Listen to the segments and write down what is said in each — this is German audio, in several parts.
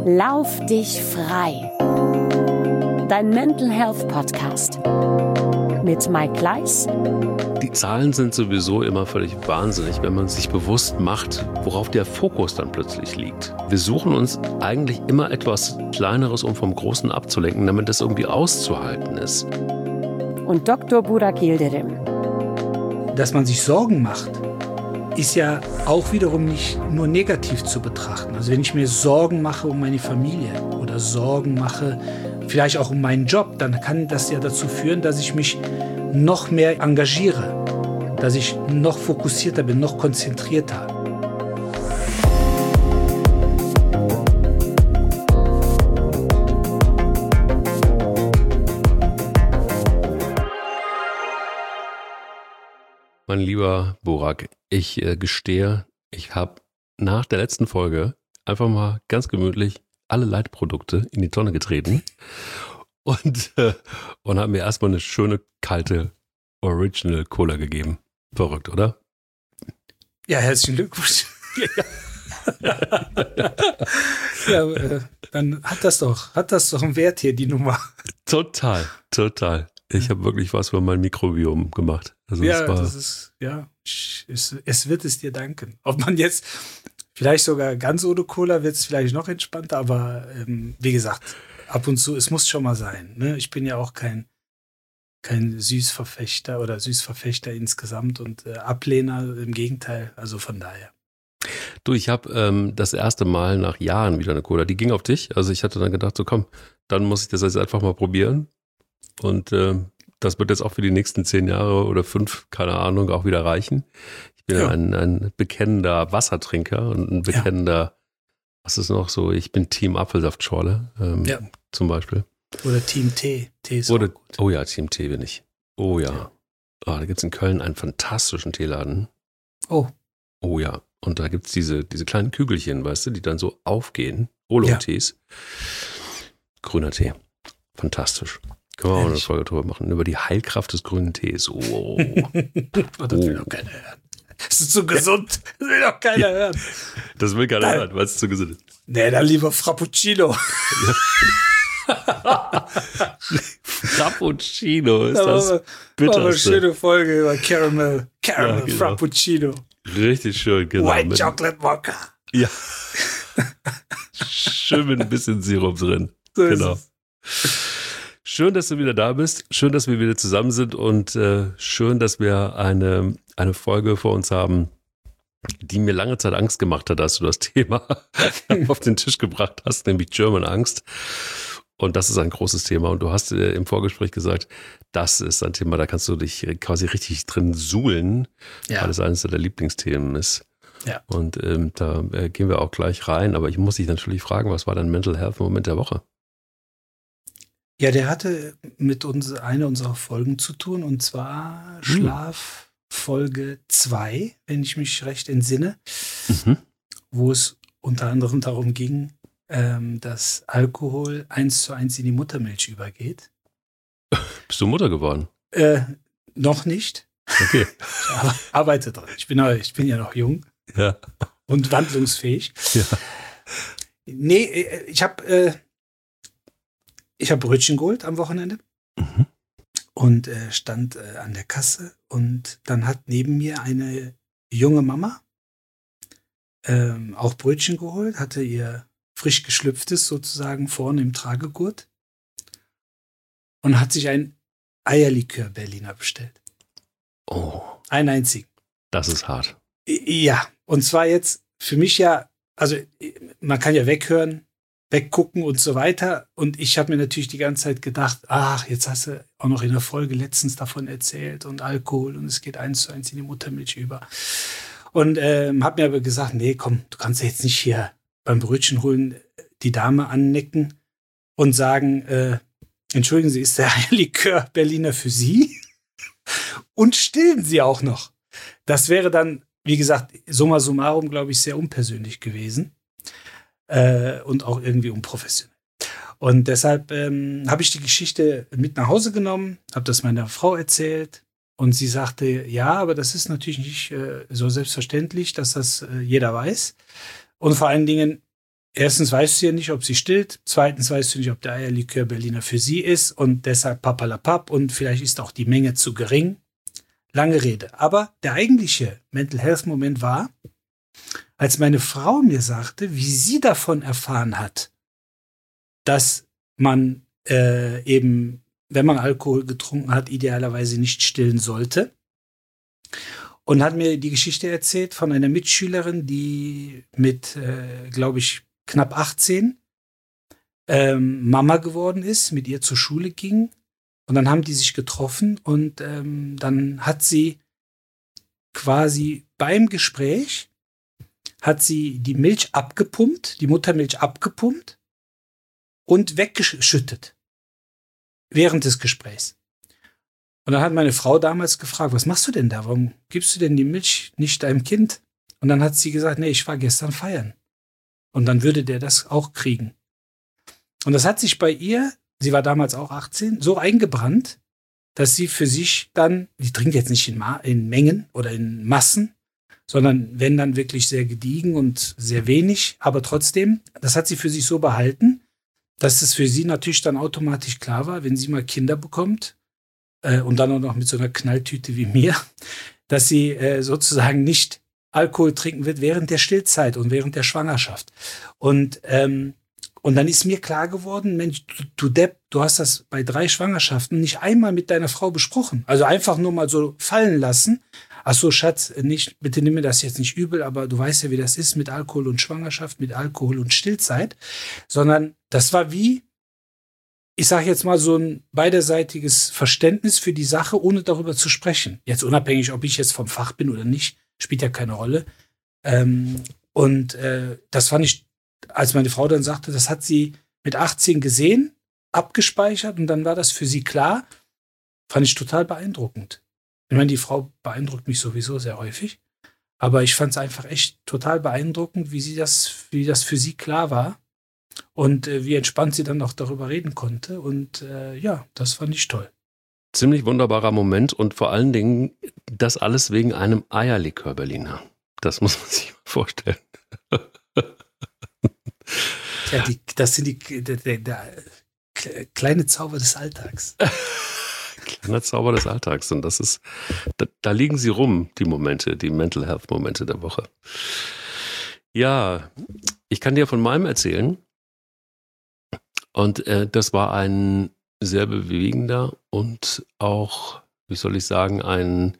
Lauf dich frei. Dein Mental Health Podcast mit Mike Kleiss. Die Zahlen sind sowieso immer völlig wahnsinnig, wenn man sich bewusst macht, worauf der Fokus dann plötzlich liegt. Wir suchen uns eigentlich immer etwas Kleineres, um vom Großen abzulenken, damit das irgendwie auszuhalten ist. Und Dr. Burak Yildirim. Dass man sich Sorgen macht, ist ja auch wiederum nicht nur negativ zu betrachten. Also wenn ich mir Sorgen mache um meine Familie oder Sorgen mache vielleicht auch um meinen Job, dann kann das ja dazu führen, dass ich mich noch mehr engagiere, dass ich noch fokussierter bin, noch konzentrierter. Mein lieber Burak, ich gestehe, ich habe nach der letzten Folge einfach mal ganz gemütlich alle Leitprodukte in die Tonne getreten und habe mir erstmal eine schöne, kalte Original Cola gegeben. Verrückt, oder? Ja, herzlichen Glückwunsch. Ja, dann hat das doch einen Wert hier, die Nummer. Total. Ich habe wirklich was für mein Mikrobiom gemacht. Also es wird es dir danken. Ob man jetzt vielleicht sogar ganz ohne Cola wird es vielleicht noch entspannter, aber wie gesagt, ab und zu, es muss schon mal sein. Ne? Ich bin ja auch kein Süßverfechter oder Süßverfechter insgesamt und Ablehner, im Gegenteil, also von daher. Du, ich habe das erste Mal nach Jahren wieder eine Cola, die ging auf dich. Also ich hatte dann gedacht, so komm, dann muss ich das jetzt einfach mal probieren. Und das wird jetzt auch für die nächsten 10 Jahre oder 5, keine Ahnung, auch wieder reichen. Ich bin ein bekennender Wassertrinker und ein bekennender, was ist noch so, ich bin Team Apfelsaftschorle zum Beispiel. Oder Team Tee. Tee ist auch gut. Oh ja, Team Tee bin ich. Oh ja. Da gibt es in Köln einen fantastischen Teeladen. Oh ja. Und da gibt es diese kleinen Kügelchen, weißt du, die dann so aufgehen. Oolong-Tees. Grüner Tee. Fantastisch. Können wir auch eine Folge drüber machen, über die Heilkraft des grünen Tees. Oh. Das will doch keiner hören. Das ist zu gesund. Das will doch keiner hören. Das will keiner hören, weil es zu gesund ist. Nee, dann lieber Frappuccino. Frappuccino ist das Bitterste. Eine schöne Folge über Caramel genau. Frappuccino. Richtig schön, genau. White Chocolate Mocha. Ja. Schön mit ein bisschen Sirup drin. So genau. Schön, dass du wieder da bist. Schön, dass wir wieder zusammen sind und schön, dass wir eine Folge vor uns haben, die mir lange Zeit Angst gemacht hat, als du das Thema auf den Tisch gebracht hast, nämlich German Angst. Und das ist ein großes Thema. Und du hast im Vorgespräch gesagt, das ist ein Thema, da kannst du dich quasi richtig drin suhlen, weil es eines deiner Lieblingsthemen ist. Ja. Und da gehen wir auch gleich rein. Aber ich muss dich natürlich fragen, was war dein Mental Health Moment der Woche? Ja, der hatte mit einer unserer Folgen zu tun, und zwar Schlaf Folge 2, wenn ich mich recht entsinne, wo es unter anderem darum ging, dass Alkohol 1:1 in die Muttermilch übergeht. Bist du Mutter geworden? Noch nicht. Okay. Ich arbeite dran. Ich bin ja noch jung und wandlungsfähig. Ja. Nee, ich habe Brötchen geholt am Wochenende und stand an der Kasse, und dann hat neben mir eine junge Mama auch Brötchen geholt, hatte ihr frisch geschlüpftes sozusagen vorne im Tragegurt und hat sich ein Eierlikör Berliner bestellt. Oh. Einen einzigen. Das ist hart. Ja, und zwar jetzt für mich also man kann ja weghören, weggucken und so weiter. Und ich habe mir natürlich die ganze Zeit gedacht, jetzt hast du auch noch in der Folge letztens davon erzählt und Alkohol und es geht 1:1 in die Muttermilch über. Und habe mir aber gesagt, nee, komm, du kannst ja jetzt nicht hier beim Brötchen holen die Dame annecken und sagen, entschuldigen Sie, ist der Likör Berliner für Sie? Und stillen Sie auch noch. Das wäre dann, wie gesagt, summa summarum, glaube ich, sehr unpersönlich gewesen. Und auch irgendwie unprofessionell. Und deshalb habe ich die Geschichte mit nach Hause genommen, habe das meiner Frau erzählt, und sie sagte, ja, aber das ist natürlich nicht so selbstverständlich, dass das jeder weiß. Und vor allen Dingen, erstens weißt du ja nicht, ob sie stillt. Zweitens weißt du nicht, ob der Eierlikör Berliner für sie ist. Und deshalb papalapap. Und vielleicht ist auch die Menge zu gering. Lange Rede. Aber der eigentliche Mental Health Moment war, als meine Frau mir sagte, wie sie davon erfahren hat, dass man eben, wenn man Alkohol getrunken hat, idealerweise nicht stillen sollte. Und hat mir die Geschichte erzählt von einer Mitschülerin, die mit, glaube ich, knapp 18 Mama geworden ist, mit ihr zur Schule ging. Und dann haben die sich getroffen und dann hat sie quasi beim Gespräch, hat sie die Milch abgepumpt, die Muttermilch abgepumpt und weggeschüttet während des Gesprächs. Und dann hat meine Frau damals gefragt, was machst du denn da? Warum gibst du denn die Milch nicht deinem Kind? Und dann hat sie gesagt, nee, ich war gestern feiern. Und dann würde der das auch kriegen. Und das hat sich bei ihr, sie war damals auch 18, so eingebrannt, dass sie für sich dann, die trinkt jetzt nicht in Mengen oder in Massen, sondern wenn dann wirklich sehr gediegen und sehr wenig, aber trotzdem, das hat sie für sich so behalten, dass es für sie natürlich dann automatisch klar war, wenn sie mal Kinder bekommt, und dann auch noch mit so einer Knalltüte wie mir, dass sie sozusagen nicht Alkohol trinken wird während der Stillzeit und während der Schwangerschaft. Und dann ist mir klar geworden, Mensch, du Depp, du hast das bei 3 Schwangerschaften nicht einmal mit deiner Frau besprochen. Also einfach nur mal so fallen lassen. Ach so, Schatz, bitte nimm mir das jetzt nicht übel, aber du weißt ja, wie das ist mit Alkohol und Schwangerschaft, mit Alkohol und Stillzeit. Sondern das war wie, ich sage jetzt mal, so ein beiderseitiges Verständnis für die Sache, ohne darüber zu sprechen. Jetzt unabhängig, ob ich jetzt vom Fach bin oder nicht, spielt ja keine Rolle. Das fand ich, als meine Frau dann sagte, das hat sie mit 18 gesehen, abgespeichert und dann war das für sie klar, fand ich total beeindruckend. Ich meine, die Frau beeindruckt mich sowieso sehr häufig, aber ich fand es einfach echt total beeindruckend, wie das für sie klar war. Und wie entspannt sie dann auch darüber reden konnte. Und ja, das fand ich toll. Ziemlich wunderbarer Moment und vor allen Dingen das alles wegen einem Eierlikör Berliner. Das muss man sich mal vorstellen. Ja, das sind der kleine Zauber des Alltags. Kleiner Zauber des Alltags. Und das ist, da liegen sie rum, die Momente, die Mental Health Momente der Woche. Ja, ich kann dir von meinem erzählen. Und das war ein sehr bewegender und auch, wie soll ich sagen, ein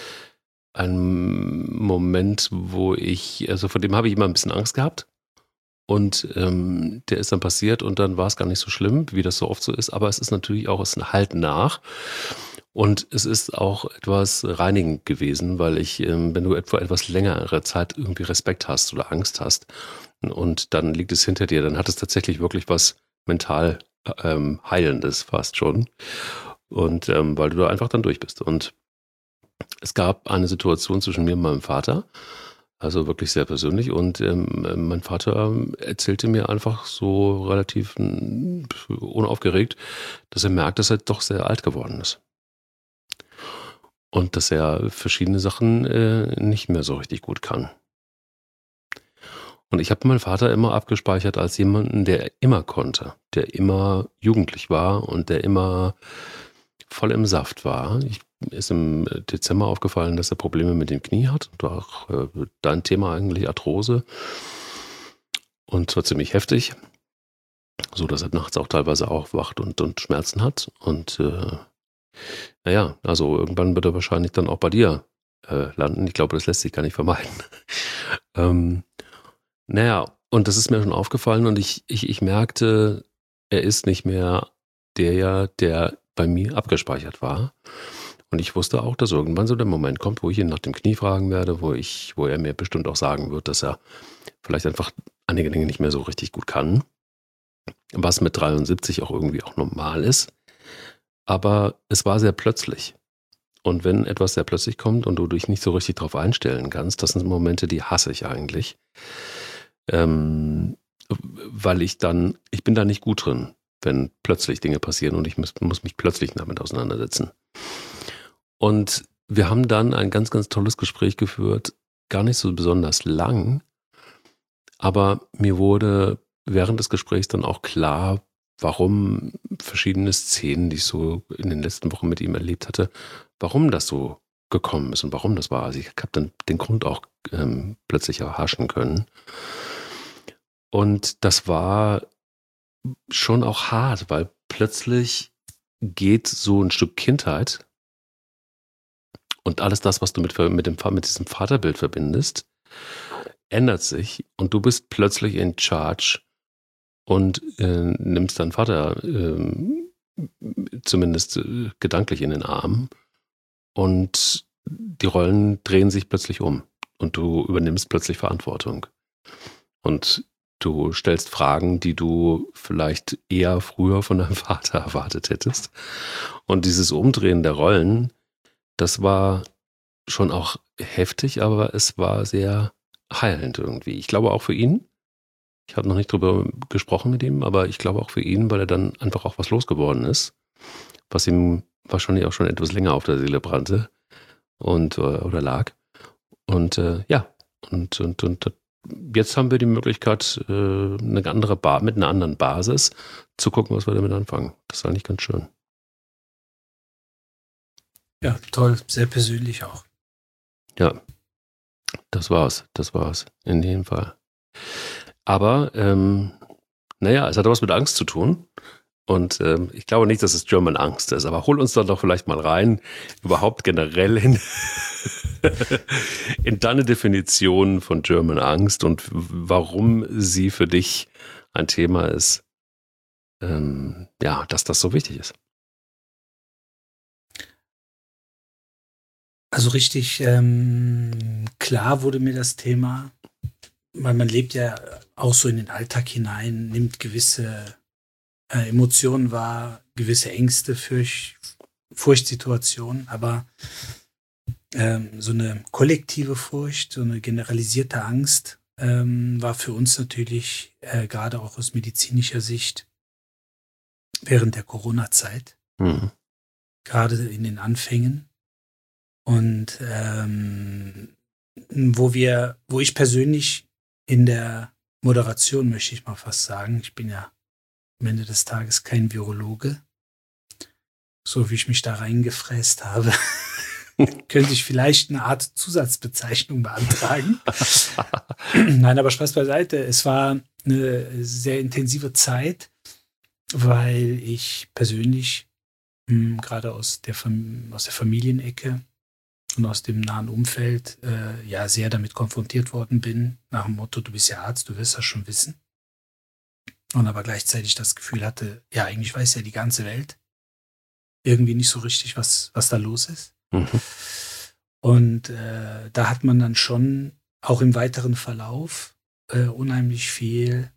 Moment, von dem habe ich immer ein bisschen Angst gehabt. Und der ist dann passiert und dann war es gar nicht so schlimm, wie das so oft so ist. Aber es ist natürlich auch, es halt nach. Und es ist auch etwas reinigend gewesen, weil wenn du vor etwas längere Zeit irgendwie Respekt hast oder Angst hast und dann liegt es hinter dir, dann hat es tatsächlich wirklich was mental Heilendes fast schon. Und weil du da einfach dann durch bist. Und es gab eine Situation zwischen mir und meinem Vater, also wirklich sehr persönlich. Und mein Vater erzählte mir einfach so relativ unaufgeregt, dass er merkt, dass er doch sehr alt geworden ist. Und dass er verschiedene Sachen nicht mehr so richtig gut kann. Und ich habe meinen Vater immer abgespeichert als jemanden, der immer konnte, der immer jugendlich war und der immer voll im Saft war. Ist im Dezember aufgefallen, dass er Probleme mit dem Knie hat. Und auch dein Thema eigentlich Arthrose. Und zwar ziemlich heftig. So, dass er nachts auch teilweise aufwacht und Schmerzen hat. Und naja, also irgendwann wird er wahrscheinlich dann auch bei dir landen. Ich glaube, das lässt sich gar nicht vermeiden. Naja, und das ist mir schon aufgefallen und ich merkte, er ist nicht mehr der bei mir abgespeichert war. Und ich wusste auch, dass irgendwann so der Moment kommt, wo ich ihn nach dem Knie fragen werde, wo er mir bestimmt auch sagen wird, dass er vielleicht einfach einige Dinge nicht mehr so richtig gut kann. Was mit 73 auch irgendwie auch normal ist. Aber es war sehr plötzlich. Und wenn etwas sehr plötzlich kommt und du dich nicht so richtig darauf einstellen kannst, das sind Momente, die hasse ich eigentlich. Weil ich bin da nicht gut drin, wenn plötzlich Dinge passieren und ich muss mich plötzlich damit auseinandersetzen. Und wir haben dann ein ganz, ganz tolles Gespräch geführt, gar nicht so besonders lang, aber mir wurde während des Gesprächs dann auch klar, warum verschiedene Szenen, die ich so in den letzten Wochen mit ihm erlebt hatte, warum das so gekommen ist und warum das war. Also ich habe dann den Grund auch plötzlich erhaschen können. Und das war schon auch hart, weil plötzlich geht so ein Stück Kindheit und alles das, was du mit diesem Vaterbild verbindest, ändert sich und du bist plötzlich in charge und nimmst deinen Vater zumindest gedanklich in den Arm und die Rollen drehen sich plötzlich um und du übernimmst plötzlich Verantwortung und du stellst Fragen, die du vielleicht eher früher von deinem Vater erwartet hättest. Und dieses Umdrehen der Rollen, das war schon auch heftig, aber es war sehr heilend irgendwie. Ich glaube auch für ihn. Ich habe noch nicht drüber gesprochen mit ihm, aber ich glaube auch für ihn, weil er dann einfach auch was losgeworden ist, was ihm wahrscheinlich auch schon etwas länger auf der Seele brannte und oder lag. Und und jetzt haben wir die Möglichkeit, mit einer anderen Basis zu gucken, was wir damit anfangen. Das ist eigentlich ganz schön. Ja, toll, sehr persönlich auch. Ja, das war's in jedem Fall. Aber, es hat was mit Angst zu tun. Und ich glaube nicht, dass es German Angst ist, aber hol uns doch vielleicht mal rein, überhaupt generell in deine Definition von German Angst und warum sie für dich ein Thema ist, dass das so wichtig ist. Also richtig klar wurde mir das Thema, weil man lebt ja auch so in den Alltag hinein, nimmt gewisse Emotionen wahr, gewisse Ängste, Furchtsituationen, aber so eine kollektive Furcht, so eine generalisierte Angst war für uns natürlich gerade auch aus medizinischer Sicht während der Corona-Zeit, gerade in den Anfängen. Und wo ich persönlich in der Moderation, möchte ich mal fast sagen, ich bin ja am Ende des Tages kein Virologe, so wie ich mich da reingefräst habe, könnte ich vielleicht eine Art Zusatzbezeichnung beantragen. Nein, aber Spaß beiseite. Es war eine sehr intensive Zeit, weil ich persönlich gerade aus der Familienecke und aus dem nahen Umfeld sehr damit konfrontiert worden bin, nach dem Motto, du bist ja Arzt, du wirst das schon wissen. Und aber gleichzeitig das Gefühl hatte, ja, eigentlich weiß ja die ganze Welt irgendwie nicht so richtig, was da los ist. Und da hat man dann schon auch im weiteren Verlauf unheimlich viel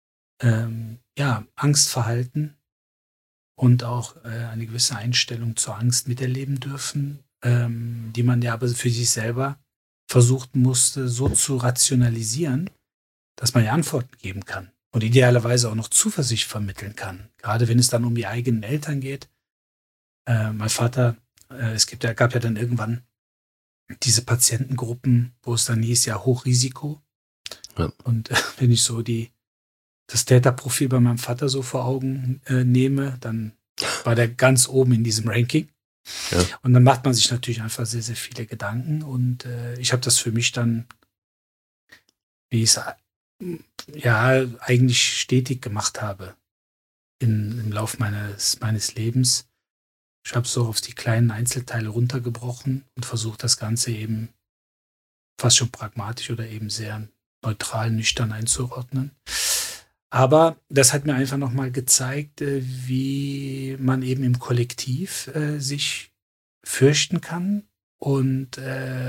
Angstverhalten und auch eine gewisse Einstellung zur Angst miterleben dürfen, die man ja aber für sich selber versucht musste, so zu rationalisieren, dass man ja Antworten geben kann und idealerweise auch noch Zuversicht vermitteln kann. Gerade wenn es dann um die eigenen Eltern geht. Mein Vater, gab ja dann irgendwann diese Patientengruppen, wo es dann hieß, ja, Hochrisiko. Ja. Und wenn ich so das Täterprofil bei meinem Vater so vor Augen nehme, dann war der ganz oben in diesem Ranking. Ja. Und dann macht man sich natürlich einfach sehr, sehr viele Gedanken. Und ich habe das für mich dann, wie ich es eigentlich stetig gemacht habe im Lauf meines Lebens. Ich habe so auf die kleinen Einzelteile runtergebrochen und versucht, das Ganze eben fast schon pragmatisch oder eben sehr neutral, nüchtern einzuordnen. Aber das hat mir einfach nochmal gezeigt, wie man eben im Kollektiv sich fürchten kann. Und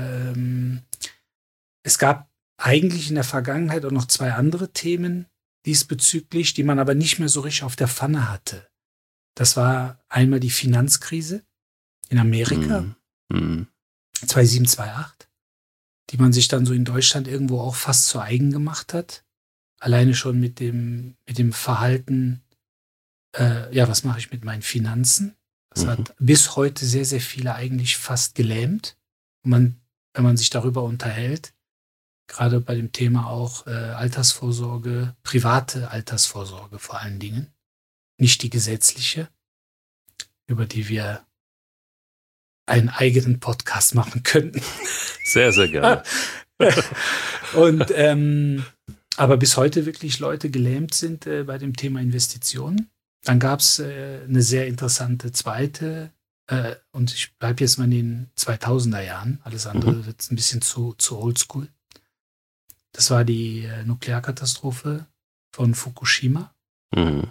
es gab eigentlich in der Vergangenheit auch noch 2 andere Themen diesbezüglich, die man aber nicht mehr so richtig auf der Pfanne hatte. Das war einmal die Finanzkrise in Amerika, 2007, 2008, die man sich dann so in Deutschland irgendwo auch fast zu eigen gemacht hat. Alleine schon mit dem Verhalten, was mache ich mit meinen Finanzen? Das hat bis heute sehr, sehr viele eigentlich fast gelähmt. Und wenn man sich darüber unterhält, gerade bei dem Thema auch Altersvorsorge, private Altersvorsorge vor allen Dingen, nicht die gesetzliche, über die wir einen eigenen Podcast machen könnten. Sehr, sehr gerne. Und aber bis heute wirklich Leute gelähmt sind bei dem Thema Investitionen. Dann gab es eine sehr interessante zweite, und ich bleibe jetzt mal in den 2000er Jahren, alles andere wird ein bisschen zu oldschool. Das war die Nuklearkatastrophe von Fukushima. Mhm.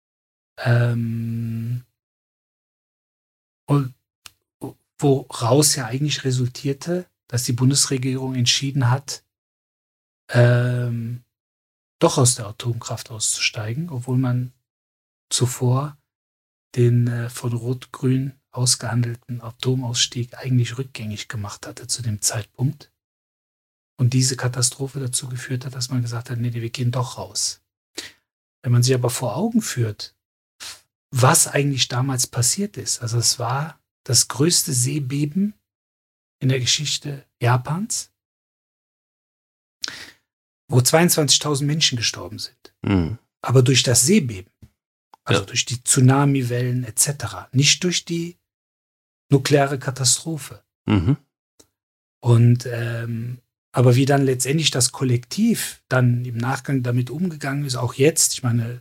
Und woraus ja eigentlich resultierte, dass die Bundesregierung entschieden hat, doch aus der Atomkraft auszusteigen, obwohl man zuvor den von Rot-Grün ausgehandelten Atomausstieg eigentlich rückgängig gemacht hatte zu dem Zeitpunkt. Und diese Katastrophe dazu geführt hat, dass man gesagt hat, nee, wir gehen doch raus. Wenn man sich aber vor Augen führt, was eigentlich damals passiert ist, also es war das größte Seebeben in der Geschichte Japans, wo 22.000 Menschen gestorben sind. Mhm. Aber durch das Seebeben, also Ja. durch die Tsunamiwellen etc., nicht durch die nukleare Katastrophe. Mhm. Und aber wie dann letztendlich das Kollektiv dann im Nachgang damit umgegangen ist, auch jetzt, ich meine,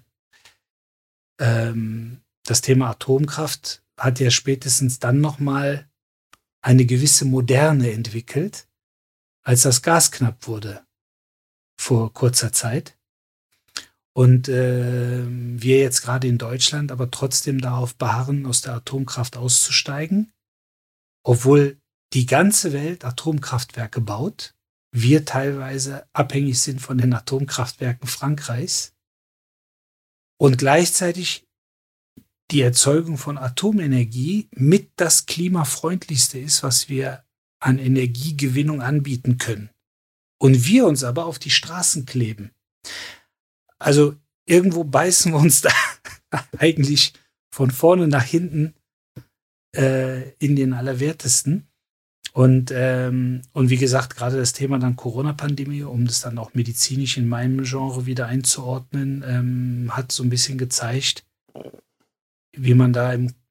das Thema Atomkraft hat ja spätestens dann nochmal eine gewisse Moderne entwickelt, als das Gas knapp wurde vor kurzer Zeit. Und wir jetzt gerade in Deutschland aber trotzdem darauf beharren, aus der Atomkraft auszusteigen, obwohl die ganze Welt Atomkraftwerke baut, wir teilweise abhängig sind von den Atomkraftwerken Frankreichs und gleichzeitig die Erzeugung von Atomenergie mit das klimafreundlichste ist, was wir an Energiegewinnung anbieten können. Und wir uns aber auf die Straßen kleben. Also irgendwo beißen wir uns da eigentlich von vorne nach hinten in den Allerwertesten. Und wie gesagt, gerade das Thema dann Corona-Pandemie, um das dann auch medizinisch in meinem Genre wieder einzuordnen, hat so ein bisschen gezeigt, wie man da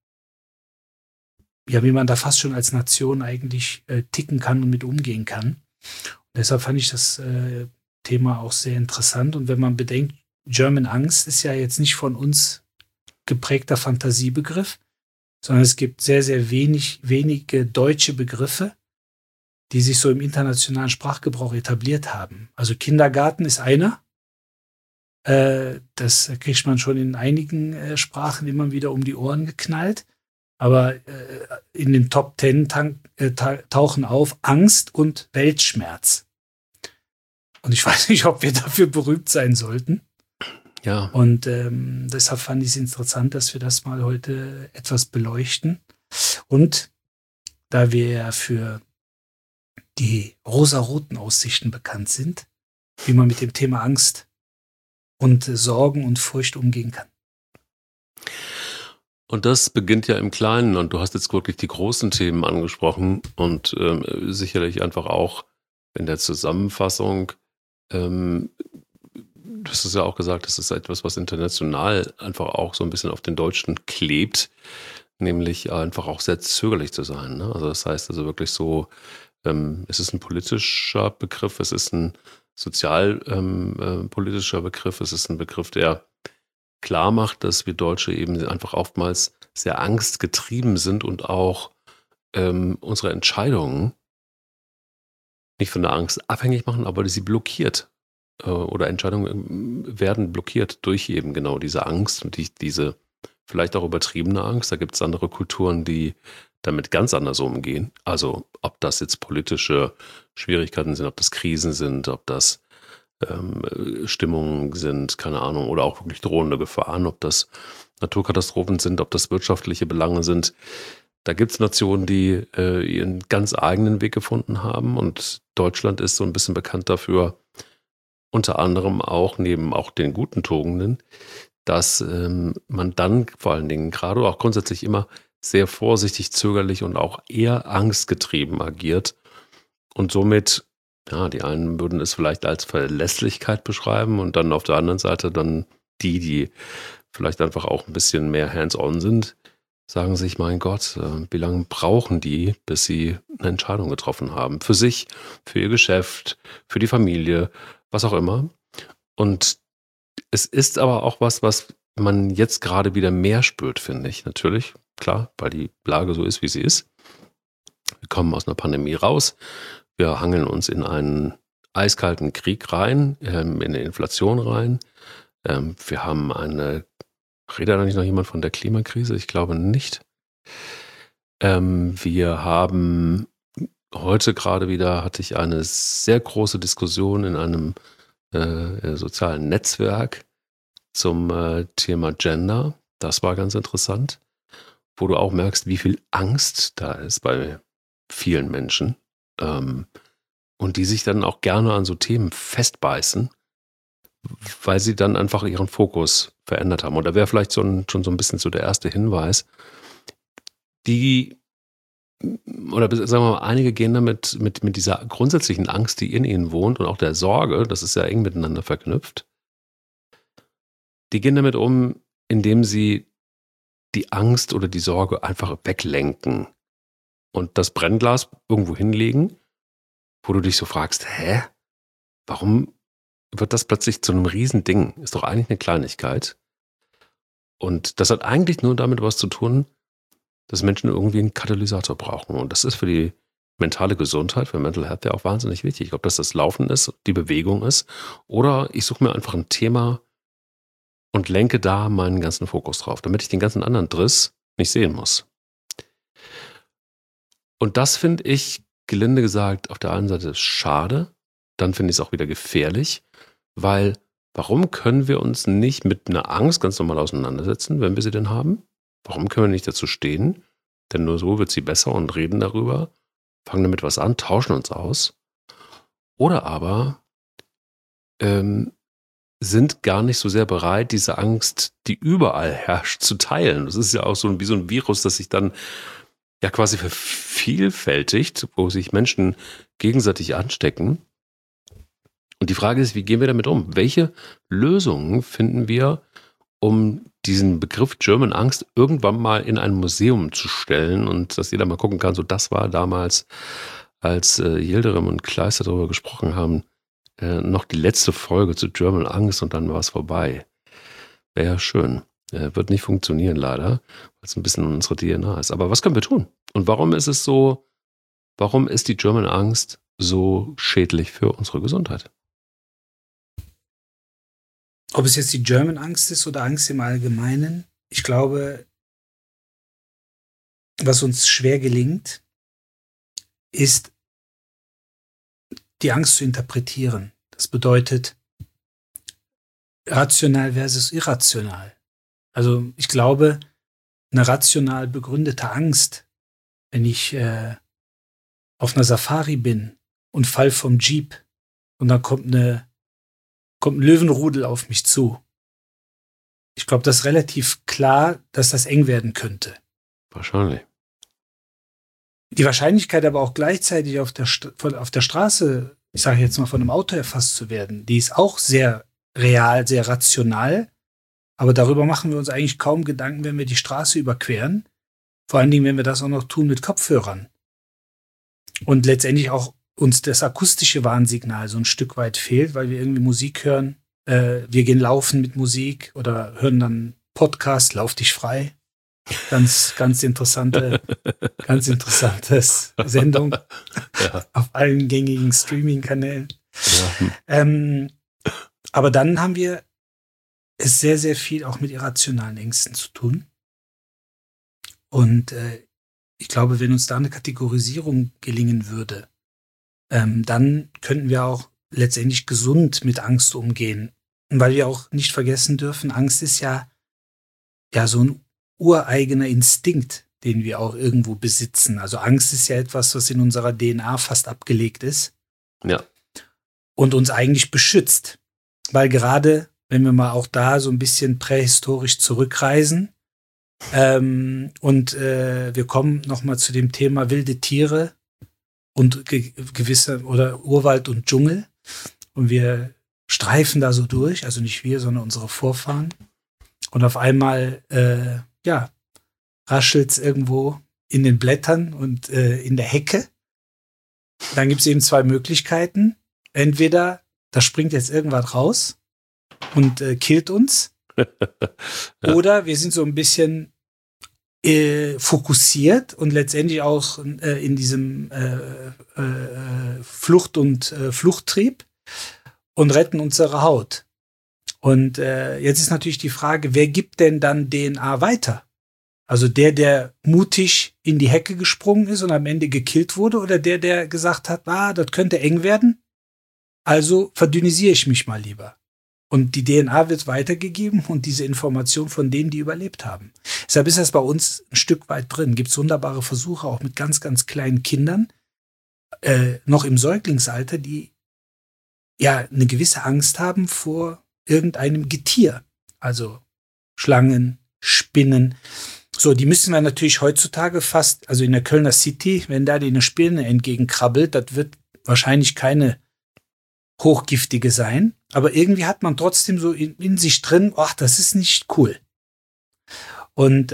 wie man da fast schon als Nation eigentlich ticken kann und mit umgehen kann. Und deshalb fand ich das Thema auch sehr interessant. Und wenn man bedenkt, German Angst ist ja jetzt nicht von uns geprägter Fantasiebegriff, sondern es gibt sehr, sehr wenige deutsche Begriffe, die sich so im internationalen Sprachgebrauch etabliert haben. Also Kindergarten ist einer. Das kriegt man schon in einigen Sprachen immer wieder um die Ohren geknallt. Aber in den Top 10 tauchen auf Angst und Weltschmerz. Und ich weiß nicht, ob wir dafür berühmt sein sollten. Ja. Und deshalb fand ich es interessant, dass wir das mal heute etwas beleuchten. Und da wir ja für die rosaroten Aussichten bekannt sind, wie man mit dem Thema Angst und Sorgen und Furcht umgehen kann. Und das beginnt ja im Kleinen und du hast jetzt wirklich die großen Themen angesprochen und sicherlich einfach auch in der Zusammenfassung, du hast es ja auch gesagt, das ist etwas, was international einfach auch so ein bisschen auf den Deutschen klebt, nämlich einfach auch sehr zögerlich zu sein. Ne? Also das heißt also wirklich so, es ist ein politischer Begriff, es ist ein sozialpolitischer Begriff, es ist ein Begriff, der klar macht, dass wir Deutsche eben einfach oftmals sehr angstgetrieben sind und auch unsere Entscheidungen nicht von der Angst abhängig machen, aber sie blockiert. Oder Entscheidungen werden blockiert durch eben genau diese Angst und diese vielleicht auch übertriebene Angst. Da gibt es andere Kulturen, die damit ganz anders umgehen. Also ob das jetzt politische Schwierigkeiten sind, ob das Krisen sind, ob das Stimmungen sind, keine Ahnung, oder auch wirklich drohende Gefahren, ob das Naturkatastrophen sind, ob das wirtschaftliche Belange sind. Da gibt es Nationen, die ihren ganz eigenen Weg gefunden haben und Deutschland ist so ein bisschen bekannt dafür, unter anderem auch neben auch den guten Tugenden, dass man dann vor allen Dingen gerade auch grundsätzlich immer sehr vorsichtig, zögerlich und auch eher angstgetrieben agiert und somit Ja, die einen würden es vielleicht als Verlässlichkeit beschreiben und dann auf der anderen Seite dann die vielleicht einfach auch ein bisschen mehr hands-on sind, sagen sich, mein Gott, wie lange brauchen die, bis sie eine Entscheidung getroffen haben? Für sich, für ihr Geschäft, für die Familie, was auch immer. Und es ist aber auch was man jetzt gerade wieder mehr spürt, finde ich. Natürlich, klar, weil die Lage so ist, wie sie ist. Wir kommen aus einer Pandemie raus. Wir hangeln uns in einen eiskalten Krieg rein, in eine Inflation rein. Wir haben redet da nicht noch jemand von der Klimakrise? Ich glaube nicht. Wir haben heute gerade wieder, hatte ich eine sehr große Diskussion in einem sozialen Netzwerk zum Thema Gender. Das war ganz interessant, wo du auch merkst, wie viel Angst da ist bei vielen Menschen und die sich dann auch gerne an so Themen festbeißen, weil sie dann einfach ihren Fokus verändert haben. Und da wäre vielleicht schon so ein bisschen so der erste Hinweis. Oder sagen wir mal, einige gehen damit mit dieser grundsätzlichen Angst, die in ihnen wohnt und auch der Sorge, das ist ja eng miteinander verknüpft, die gehen damit um, indem sie die Angst oder die Sorge einfach weglenken und das Brennglas irgendwo hinlegen, wo du dich so fragst, warum wird das plötzlich zu einem Riesending? Ist doch eigentlich eine Kleinigkeit. Und das hat eigentlich nur damit was zu tun, dass Menschen irgendwie einen Katalysator brauchen. Und das ist für die mentale Gesundheit, für Mental Health ja auch wahnsinnig wichtig. Ob das Laufen ist, die Bewegung ist, oder ich suche mir einfach ein Thema und lenke da meinen ganzen Fokus drauf, damit ich den ganzen anderen Driss nicht sehen muss. Und das finde ich, gelinde gesagt, auf der einen Seite schade, dann finde ich es auch wieder gefährlich, weil warum können wir uns nicht mit einer Angst ganz normal auseinandersetzen, wenn wir sie denn haben? Warum können wir nicht dazu stehen? Denn nur so wird sie besser und reden darüber, fangen damit was an, tauschen uns aus. Oder aber sind gar nicht so sehr bereit, diese Angst, die überall herrscht, zu teilen. Das ist ja auch wie so ein Virus, das sich dann ja quasi vervielfältigt, wo sich Menschen gegenseitig anstecken. Und die Frage ist, wie gehen wir damit um? Welche Lösungen finden wir, um diesen Begriff German Angst irgendwann mal in ein Museum zu stellen und dass jeder mal gucken kann, so das war damals, als Yildirim und Kleister darüber gesprochen haben, noch die letzte Folge zu German Angst und dann war es vorbei. Wäre ja schön. Wird nicht funktionieren leider, weil es ein bisschen unsere DNA ist. Aber was können wir tun? Und warum ist die German Angst so schädlich für unsere Gesundheit? Ob es jetzt die German Angst ist oder Angst im Allgemeinen, ich glaube, was uns schwer gelingt, ist, die Angst zu interpretieren. Das bedeutet rational versus irrational. Also ich glaube, eine rational begründete Angst, wenn ich auf einer Safari bin und fall vom Jeep und dann kommt ein Löwenrudel auf mich zu. Ich glaube, das ist relativ klar, dass das eng werden könnte. Wahrscheinlich. Die Wahrscheinlichkeit aber auch gleichzeitig auf der Straße, ich sage jetzt mal von einem Auto erfasst zu werden, die ist auch sehr real, sehr rational. Aber darüber machen wir uns eigentlich kaum Gedanken, wenn wir die Straße überqueren. Vor allen Dingen, wenn wir das auch noch tun mit Kopfhörern. Und letztendlich auch uns das akustische Warnsignal so ein Stück weit fehlt, weil wir irgendwie Musik hören. Wir gehen laufen mit Musik oder hören dann Podcast, Lauf dich frei. Ganz interessante Sendung auf allen gängigen Streaming-Kanälen. Ja. Aber dann haben wir es sehr, sehr viel auch mit irrationalen Ängsten zu tun. Und ich glaube, wenn uns da eine Kategorisierung gelingen würde, dann könnten wir auch letztendlich gesund mit Angst umgehen. Weil wir auch nicht vergessen dürfen, Angst ist ja so ein ureigener Instinkt, den wir auch irgendwo besitzen. Also Angst ist ja etwas, was in unserer DNA fast abgelegt ist. Ja. Und uns eigentlich beschützt. Weil gerade, wenn wir mal auch da so ein bisschen prähistorisch zurückreisen, und wir kommen nochmal zu dem Thema wilde Tiere und gewisse oder Urwald und Dschungel. Und wir streifen da so durch, also nicht wir, sondern unsere Vorfahren. Und auf einmal, raschelt es irgendwo in den Blättern und in der Hecke. Dann gibt es eben zwei Möglichkeiten. Entweder da springt jetzt irgendwas raus und killt uns. Ja. Oder wir sind so ein bisschen fokussiert und letztendlich auch in diesem Flucht- und Fluchttrieb und retten unsere Haut. Und jetzt ist natürlich die Frage, wer gibt denn dann DNA weiter? Also der mutig in die Hecke gesprungen ist und am Ende gekillt wurde, oder der gesagt hat, das könnte eng werden, also verdünnisiere ich mich mal lieber. Und die DNA wird weitergegeben und diese Information von denen, die überlebt haben. Deshalb ist das bei uns ein Stück weit drin. Gibt es wunderbare Versuche auch mit ganz, ganz kleinen Kindern, noch im Säuglingsalter, die ja eine gewisse Angst haben vor irgendeinem Getier. Also Schlangen, Spinnen. So, die müssen wir natürlich heutzutage fast, also in der Kölner City, wenn da die eine Spinne entgegenkrabbelt, das wird wahrscheinlich keine hochgiftige sein. Aber irgendwie hat man trotzdem so in sich drin, ach, das ist nicht cool. Und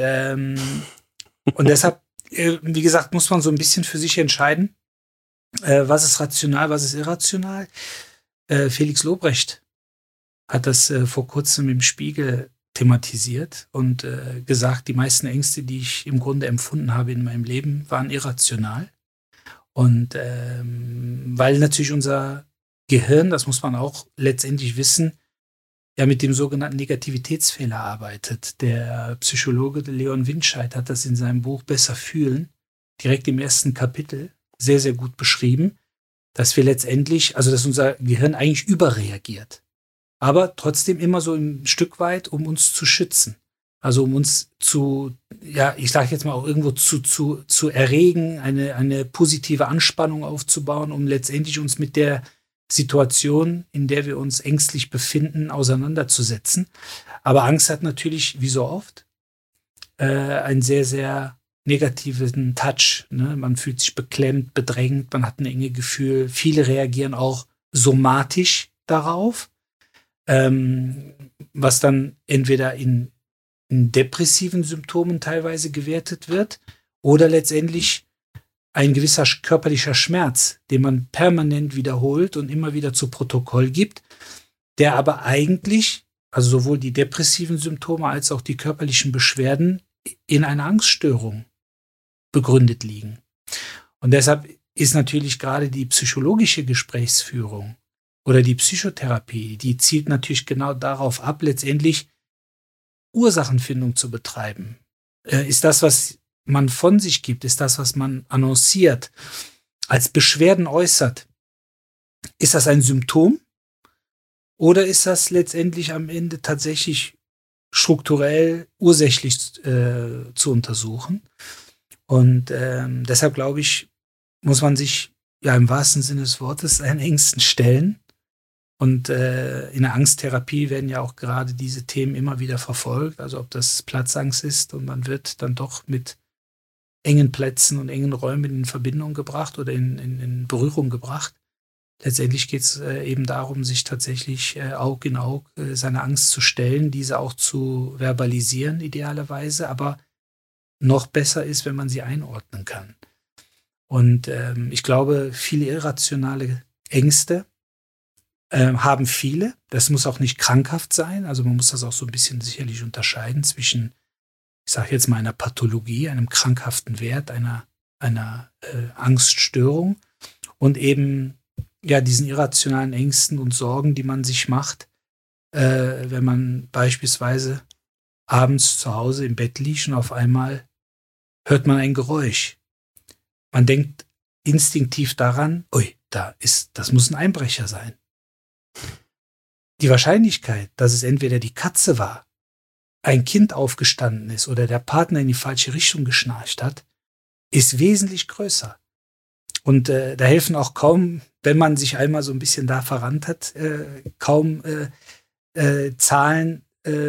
deshalb, wie gesagt, muss man so ein bisschen für sich entscheiden, was ist rational, was ist irrational. Felix Lobrecht hat das vor kurzem im Spiegel thematisiert und gesagt, die meisten Ängste, die ich im Grunde empfunden habe in meinem Leben, waren irrational. Und weil natürlich unser Gehirn, das muss man auch letztendlich wissen, ja mit dem sogenannten Negativitätsfehler arbeitet. Der Psychologe Leon Winscheid hat das in seinem Buch Besser fühlen, direkt im ersten Kapitel, sehr, sehr gut beschrieben, dass wir letztendlich, also dass unser Gehirn eigentlich überreagiert. Aber trotzdem immer so ein Stück weit, um uns zu schützen. Also um uns zu, ja, ich sage jetzt mal auch irgendwo zu erregen, eine positive Anspannung aufzubauen, um letztendlich uns mit der Situation, in der wir uns ängstlich befinden, auseinanderzusetzen. Aber Angst hat natürlich, wie so oft, einen sehr, sehr negativen Touch. Ne? Man fühlt sich beklemmt, bedrängt, man hat ein enge Gefühl. Viele reagieren auch somatisch darauf, was dann entweder in depressiven Symptomen teilweise gewertet wird oder letztendlich ein gewisser körperlicher Schmerz, den man permanent wiederholt und immer wieder zu Protokoll gibt, der aber eigentlich, also sowohl die depressiven Symptome als auch die körperlichen Beschwerden in einer Angststörung begründet liegen. Und deshalb ist natürlich gerade die psychologische Gesprächsführung oder die Psychotherapie, die zielt natürlich genau darauf ab, letztendlich Ursachenfindung zu betreiben. Ist das, was man von sich gibt, ist das, was man annonciert, als Beschwerden äußert, ist das ein Symptom oder ist das letztendlich am Ende tatsächlich strukturell ursächlich zu untersuchen? Und deshalb glaube ich, muss man sich ja im wahrsten Sinne des Wortes seinen Ängsten stellen. Und in der Angsttherapie werden ja auch gerade diese Themen immer wieder verfolgt. Also ob das Platzangst ist und man wird dann doch mit engen Plätzen und engen Räumen in Verbindung gebracht oder in Berührung gebracht. Letztendlich geht es eben darum, sich tatsächlich Aug in Aug seiner Angst zu stellen, diese auch zu verbalisieren idealerweise, aber noch besser ist, wenn man sie einordnen kann. Und ich glaube, viele irrationale Ängste haben viele. Das muss auch nicht krankhaft sein. Also man muss das auch so ein bisschen sicherlich unterscheiden zwischen, ich sage jetzt mal, einer Pathologie, einem krankhaften Wert, einer Angststörung und eben ja diesen irrationalen Ängsten und Sorgen, die man sich macht, wenn man beispielsweise abends zu Hause im Bett liegt und auf einmal hört man ein Geräusch. Man denkt instinktiv daran, ui, das muss ein Einbrecher sein. Die Wahrscheinlichkeit, dass es entweder die Katze war, ein Kind aufgestanden ist oder der Partner in die falsche Richtung geschnarcht hat, ist wesentlich größer. Und da helfen auch kaum, wenn man sich einmal so ein bisschen da verrannt hat, kaum Zahlen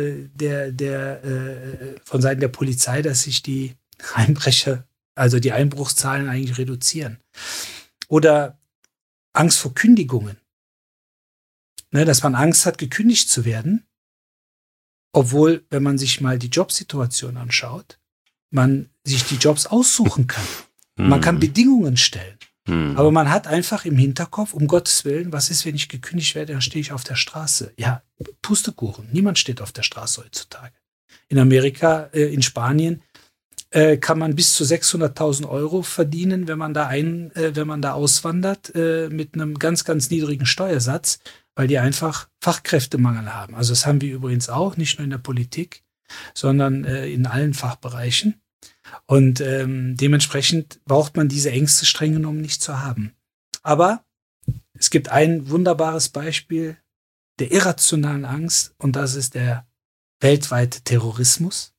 von Seiten der Polizei, dass sich die Einbrecher, also die Einbruchszahlen eigentlich reduzieren. Oder Angst vor Kündigungen. Ne, dass man Angst hat, gekündigt zu werden. Obwohl, wenn man sich mal die Jobsituation anschaut, man sich die Jobs aussuchen kann. Man kann Bedingungen stellen. Aber man hat einfach im Hinterkopf, um Gottes Willen, was ist, wenn ich gekündigt werde, dann stehe ich auf der Straße. Ja, Pustekuchen. Niemand steht auf der Straße heutzutage. In Amerika, in Spanien, kann man bis zu 600.000 Euro verdienen, wenn man da auswandert, mit einem ganz, ganz niedrigen Steuersatz, weil die einfach Fachkräftemangel haben. Also das haben wir übrigens auch, nicht nur in der Politik, sondern in allen Fachbereichen. Und dementsprechend braucht man diese Ängste streng genommen nicht zu haben. Aber es gibt ein wunderbares Beispiel der irrationalen Angst und das ist der weltweite Terrorismus.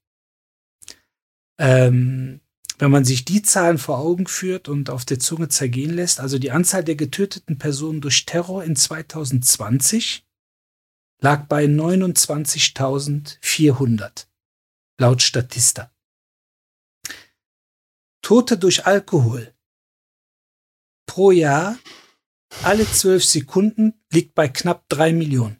Wenn man sich die Zahlen vor Augen führt und auf der Zunge zergehen lässt, also die Anzahl der getöteten Personen durch Terror in 2020 lag bei 29.400 laut Statista. Tote durch Alkohol pro Jahr alle 12 Sekunden liegt bei knapp 3 Millionen.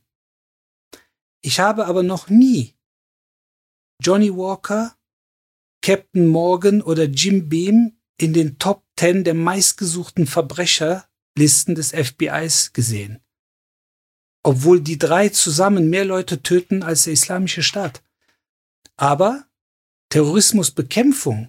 Ich habe aber noch nie Johnny Walker, Captain Morgan oder Jim Beam in den Top 10 der meistgesuchten Verbrecherlisten des FBIs gesehen. Obwohl die drei zusammen mehr Leute töten als der Islamische Staat. Aber Terrorismusbekämpfung,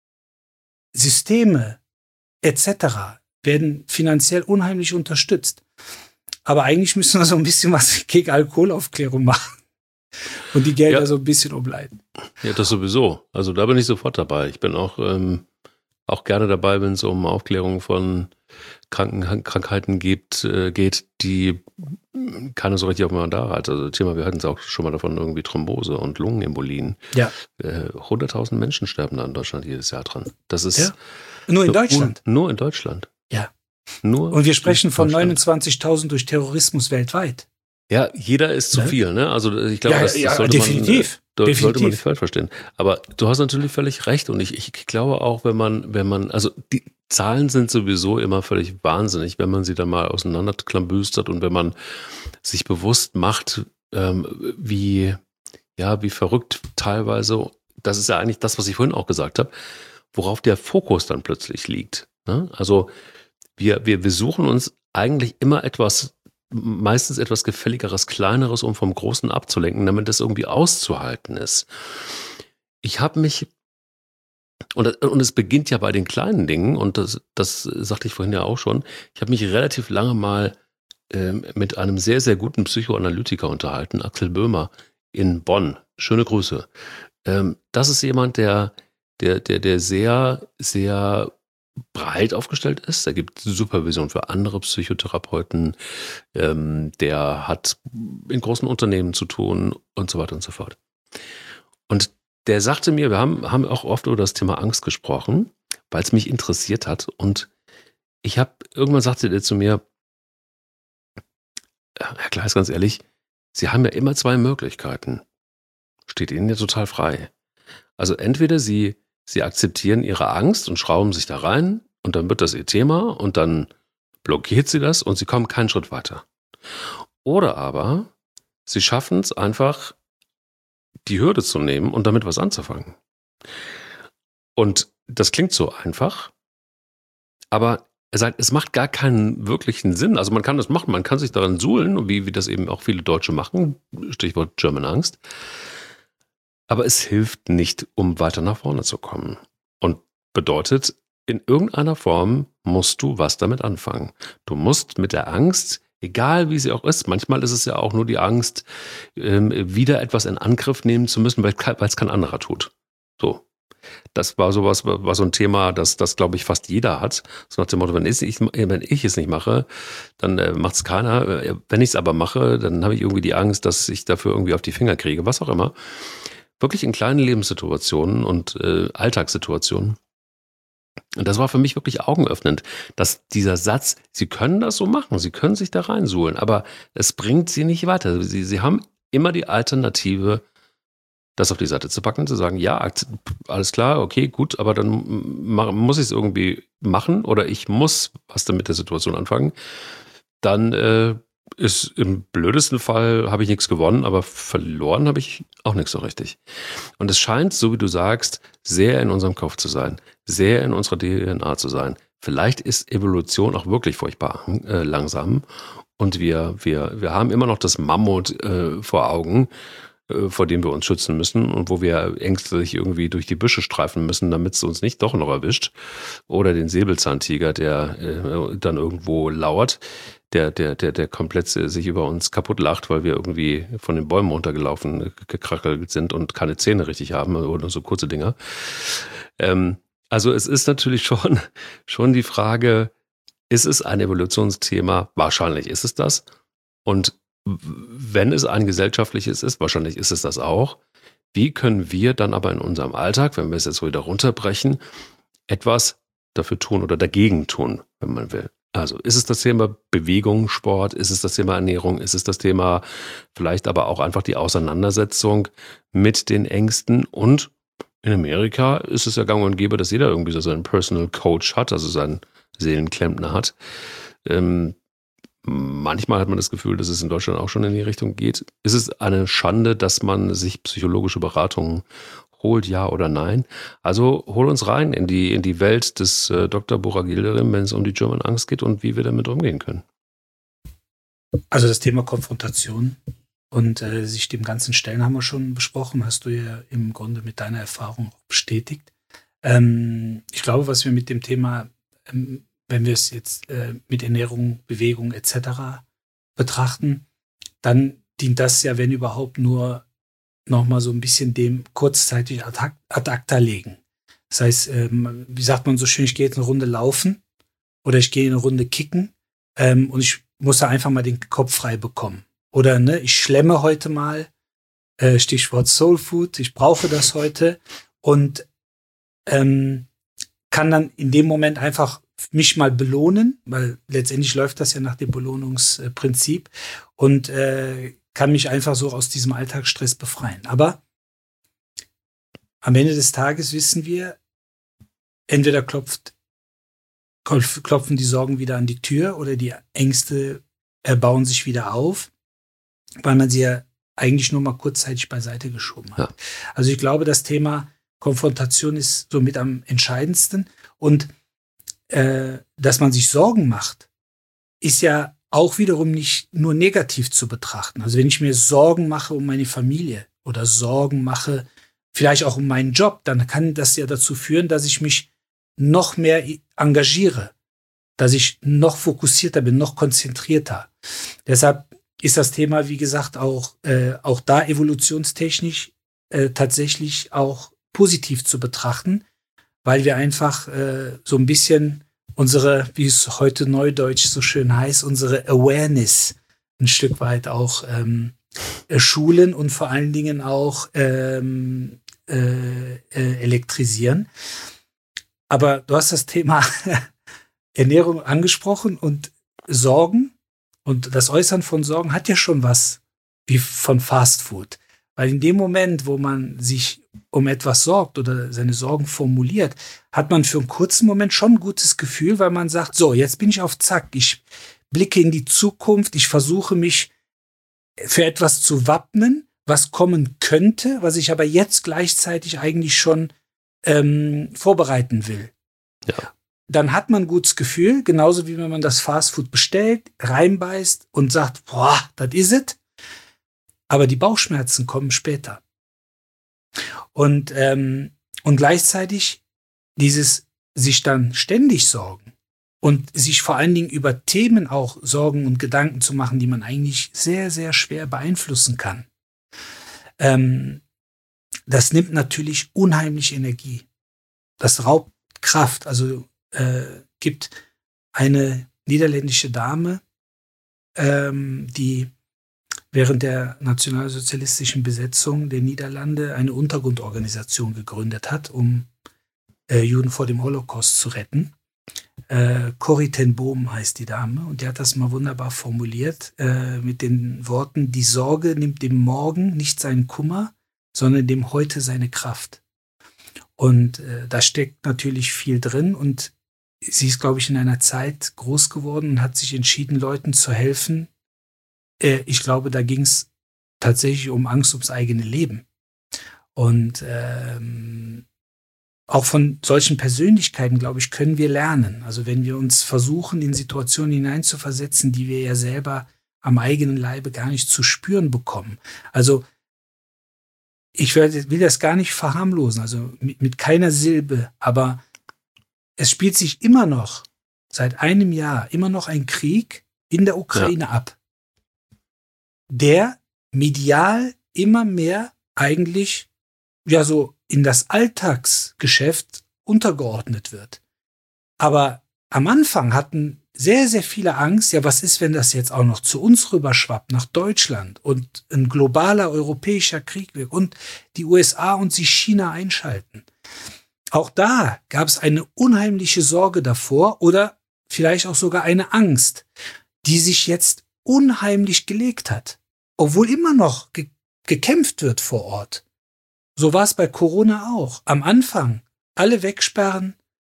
Systeme etc. werden finanziell unheimlich unterstützt. Aber eigentlich müssen wir so ein bisschen was gegen Alkoholaufklärung machen. Und die Gelder so ein bisschen umleiten. Ja, das sowieso. Also da bin ich sofort dabei. Ich bin auch gerne dabei, wenn es um Aufklärung von Krankheiten geht, die keiner so richtig auf dem Radar hat. Also Thema, wir hatten es auch schon mal davon, irgendwie Thrombose und Lungenembolien. Ja. 100.000 Menschen sterben da in Deutschland jedes Jahr dran. Das ist nur in Deutschland. Nur in Deutschland. Ja. Und wir sprechen von 29.000 durch Terrorismus weltweit. Ja, jeder ist zu viel, ne? Also ich glaube, das sollte definitiv. Sollte man nicht falsch verstehen. Aber du hast natürlich völlig recht und ich glaube auch, wenn man, also die Zahlen sind sowieso immer völlig wahnsinnig, wenn man sie dann mal auseinanderklambüstert und wenn man sich bewusst macht, wie verrückt teilweise, das ist ja eigentlich das, was ich vorhin auch gesagt habe, worauf der Fokus dann plötzlich liegt. Ne? Also wir suchen uns eigentlich immer meistens etwas Gefälligeres, Kleineres, um vom Großen abzulenken, damit das irgendwie auszuhalten ist. Ich habe mich, und es beginnt ja bei den kleinen Dingen, und das sagte ich vorhin ja auch schon, ich habe mich relativ lange mal mit einem sehr, sehr guten Psychoanalytiker unterhalten, Axel Böhmer in Bonn. Schöne Grüße. Das ist jemand, der sehr, sehr breit aufgestellt ist. Da gibt es Supervision für andere Psychotherapeuten. Der hat in großen Unternehmen zu tun und so weiter und so fort. Und der sagte mir, wir haben auch oft über das Thema Angst gesprochen, weil es mich interessiert hat. Und irgendwann sagte der zu mir, Herr Kleis, ganz ehrlich, Sie haben ja immer zwei Möglichkeiten. Steht Ihnen ja total frei. Also entweder Sie akzeptieren Ihre Angst und schrauben sich da rein und dann wird das Ihr Thema und dann blockiert Sie das und Sie kommen keinen Schritt weiter. Oder aber Sie schaffen es einfach, die Hürde zu nehmen und damit was anzufangen. Und das klingt so einfach, aber er sagt, es macht gar keinen wirklichen Sinn. Also man kann das machen, man kann sich daran suhlen, wie das eben auch viele Deutsche machen, Stichwort German Angst. Aber es hilft nicht, um weiter nach vorne zu kommen. Und bedeutet, in irgendeiner Form musst du was damit anfangen. Du musst mit der Angst, egal wie sie auch ist, manchmal ist es ja auch nur die Angst, wieder etwas in Angriff nehmen zu müssen, weil es kein anderer tut. So. Das war so ein Thema, das glaube ich fast jeder hat. So nach dem Motto, wenn ich es nicht mache, dann macht es keiner. Wenn ich es aber mache, dann habe ich irgendwie die Angst, dass ich dafür irgendwie auf die Finger kriege, was auch immer. Wirklich in kleinen Lebenssituationen und Alltagssituationen. Und das war für mich wirklich augenöffnend, dass dieser Satz, Sie können das so machen, Sie können sich da reinsuhlen, aber es bringt Sie nicht weiter. Sie haben immer die Alternative, das auf die Seite zu packen, zu sagen, ja, alles klar, okay, gut, aber dann muss ich es irgendwie machen oder ich muss was damit der Situation anfangen, dann ist im blödesten Fall habe ich nichts gewonnen, aber verloren habe ich auch nichts so richtig. Und es scheint, so wie du sagst, sehr in unserem Kopf zu sein, sehr in unserer DNA zu sein. Vielleicht ist Evolution auch wirklich furchtbar langsam und wir haben immer noch das Mammut vor Augen, vor dem wir uns schützen müssen und wo wir ängstlich irgendwie durch die Büsche streifen müssen, damit es uns nicht doch noch erwischt. Oder den Säbelzahntiger, der dann irgendwo lauert, der komplett sich über uns kaputt lacht, weil wir irgendwie von den Bäumen runtergelaufen, gekrackelt sind und keine Zähne richtig haben oder so kurze Dinger. Also es ist natürlich schon die Frage, ist es ein Evolutionsthema? Wahrscheinlich ist es das. Und wenn es ein gesellschaftliches ist, wahrscheinlich ist es das auch, wie können wir dann aber in unserem Alltag, wenn wir es jetzt wieder runterbrechen, etwas dafür tun oder dagegen tun, wenn man will? Also ist es das Thema Bewegung, Sport, ist es das Thema Ernährung, ist es das Thema vielleicht aber auch einfach die Auseinandersetzung mit den Ängsten? Und in Amerika ist es ja gang und gäbe, dass jeder irgendwie so seinen Personal Coach hat, also seinen Seelenklempner hat. Manchmal hat man das Gefühl, dass es in Deutschland auch schon in die Richtung geht. Ist es eine Schande, dass man sich psychologische Beratungen holt, ja oder nein? Also hol uns rein in die Welt des Dr. Burak Yildirim, wenn es um die German Angst geht und wie wir damit umgehen können. Also das Thema Konfrontation und sich dem Ganzen stellen haben wir schon besprochen, hast du ja im Grunde mit deiner Erfahrung bestätigt. Ich glaube, was wir mit dem Thema, wenn wir es jetzt mit Ernährung, Bewegung etc. betrachten, dann dient das ja, wenn überhaupt, nur nochmal so ein bisschen dem kurzzeitig ad acta legen. Das heißt, wie sagt man so schön, ich gehe jetzt eine Runde laufen oder ich gehe eine Runde kicken und ich muss da einfach mal den Kopf frei bekommen. Oder ich schlemme heute mal, Stichwort Soul Food, ich brauche das heute und kann dann in dem Moment einfach mich mal belohnen, weil letztendlich läuft das ja nach dem Belohnungsprinzip und kann mich einfach so aus diesem Alltagsstress befreien. Aber am Ende des Tages wissen wir, entweder klopfen die Sorgen wieder an die Tür oder die Ängste bauen sich wieder auf, weil man sie ja eigentlich nur mal kurzzeitig beiseite geschoben hat. Ja. Also ich glaube, das Thema Konfrontation ist somit am entscheidendsten und dass man sich Sorgen macht, ist ja auch wiederum nicht nur negativ zu betrachten. Also wenn ich mir Sorgen mache um meine Familie oder Sorgen mache vielleicht auch um meinen Job, dann kann das ja dazu führen, dass ich mich noch mehr engagiere, dass ich noch fokussierter bin, noch konzentrierter. Deshalb ist das Thema, wie gesagt, auch da evolutionstechnisch tatsächlich auch positiv zu betrachten, weil wir einfach so ein bisschen unsere, wie es heute neudeutsch so schön heißt, unsere Awareness ein Stück weit auch schulen und vor allen Dingen auch elektrisieren. Aber du hast das Thema Ernährung angesprochen und Sorgen und das Äußern von Sorgen hat ja schon was wie von Fast Food. Weil in dem Moment, wo man sich um etwas sorgt oder seine Sorgen formuliert, hat man für einen kurzen Moment schon ein gutes Gefühl, weil man sagt, so, jetzt bin ich auf Zack, ich blicke in die Zukunft, ich versuche mich für etwas zu wappnen, was kommen könnte, was ich aber jetzt gleichzeitig eigentlich schon vorbereiten will. Ja. Dann hat man ein gutes Gefühl, genauso wie wenn man das Fastfood bestellt, reinbeißt und sagt, boah, das is it. Aber die Bauchschmerzen kommen später. Und gleichzeitig dieses sich dann ständig sorgen und sich vor allen Dingen über Themen auch Sorgen und Gedanken zu machen, die man eigentlich sehr, sehr schwer beeinflussen kann. Das nimmt natürlich unheimlich Energie. Das raubt Kraft. Also gibt eine niederländische Dame, die während der nationalsozialistischen Besetzung der Niederlande eine Untergrundorganisation gegründet hat, um Juden vor dem Holocaust zu retten. Corrie ten Boom heißt die Dame und die hat das mal wunderbar formuliert mit den Worten: Die Sorge nimmt dem Morgen nicht seinen Kummer, sondern dem Heute seine Kraft. Und da steckt natürlich viel drin und sie ist, glaube ich, in einer Zeit groß geworden und hat sich entschieden, Leuten zu helfen. Ich glaube, da ging es tatsächlich um Angst ums eigene Leben. Und auch von solchen Persönlichkeiten, glaube ich, können wir lernen. Also wenn wir uns versuchen, in Situationen hineinzuversetzen, die wir ja selber am eigenen Leibe gar nicht zu spüren bekommen. Also ich will das gar nicht verharmlosen, also mit keiner Silbe, aber es spielt sich immer noch, seit einem Jahr, immer noch ein Krieg in der Ukraine ab, der medial immer mehr eigentlich ja so in das Alltagsgeschäft untergeordnet wird. Aber am Anfang hatten sehr, sehr viele Angst, ja, was ist, wenn das jetzt auch noch zu uns rüberschwappt, nach Deutschland und ein globaler europäischer Krieg wird und die USA und sich China einschalten. Auch da gab es eine unheimliche Sorge davor oder vielleicht auch sogar eine Angst, die sich jetzt unheimlich gelegt hat, obwohl immer noch gekämpft wird vor Ort. So war es bei Corona auch. Am Anfang alle wegsperren,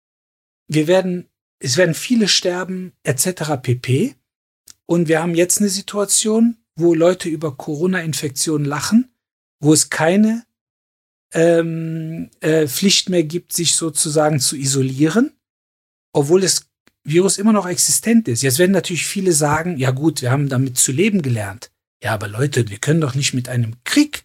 es werden viele sterben, etc. pp. Und wir haben jetzt eine Situation, wo Leute über Corona-Infektionen lachen, wo es keine Pflicht mehr gibt, sich sozusagen zu isolieren, obwohl das Virus immer noch existent ist. Jetzt werden natürlich viele sagen, ja gut, wir haben damit zu leben gelernt. Ja, aber Leute, wir können doch nicht mit einem Krieg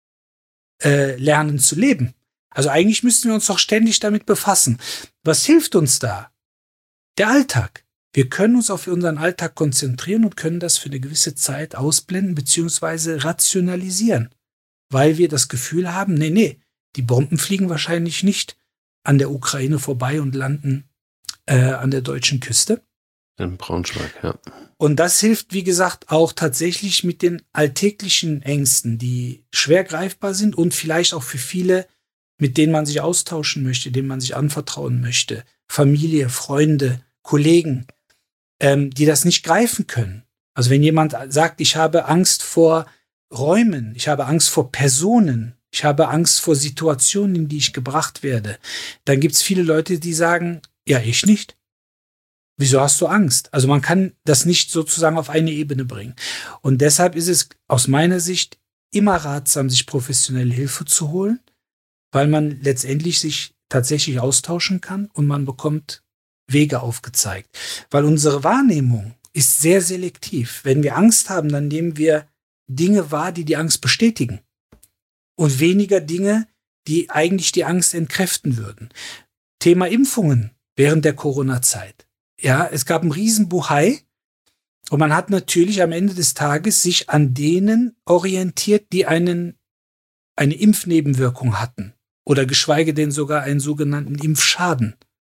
lernen zu leben. Also eigentlich müssten wir uns doch ständig damit befassen. Was hilft uns da? Der Alltag. Wir können uns auf unseren Alltag konzentrieren und können das für eine gewisse Zeit ausblenden bzw. rationalisieren, weil wir das Gefühl haben, nee, die Bomben fliegen wahrscheinlich nicht an der Ukraine vorbei und landen an der deutschen Küste. In Braunschweig, ja. Und das hilft, wie gesagt, auch tatsächlich mit den alltäglichen Ängsten, die schwer greifbar sind und vielleicht auch für viele, mit denen man sich austauschen möchte, denen man sich anvertrauen möchte. Familie, Freunde, Kollegen, die das nicht greifen können. Also wenn jemand sagt, ich habe Angst vor Räumen, ich habe Angst vor Personen, ich habe Angst vor Situationen, in die ich gebracht werde, dann gibt es viele Leute, die sagen, ja, ich nicht. Wieso hast du Angst? Also man kann das nicht sozusagen auf eine Ebene bringen. Und deshalb ist es aus meiner Sicht immer ratsam, sich professionelle Hilfe zu holen, weil man letztendlich sich tatsächlich austauschen kann und man bekommt Wege aufgezeigt. Weil unsere Wahrnehmung ist sehr selektiv. Wenn wir Angst haben, dann nehmen wir Dinge wahr, die die Angst bestätigen und weniger Dinge, die eigentlich die Angst entkräften würden. Thema Impfungen während der Corona-Zeit. Ja, es gab einen riesen Buhai und man hat natürlich am Ende des Tages sich an denen orientiert, die eine Impfnebenwirkung hatten oder geschweige denn sogar einen sogenannten Impfschaden.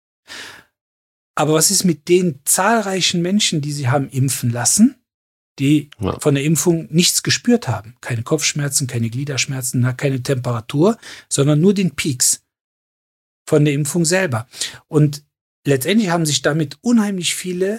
Aber was ist mit den zahlreichen Menschen, die sie haben impfen lassen, die von der Impfung nichts gespürt haben? Keine Kopfschmerzen, keine Gliederschmerzen, keine Temperatur, sondern nur den Peaks von der Impfung selber. Und letztendlich haben sich damit unheimlich viele,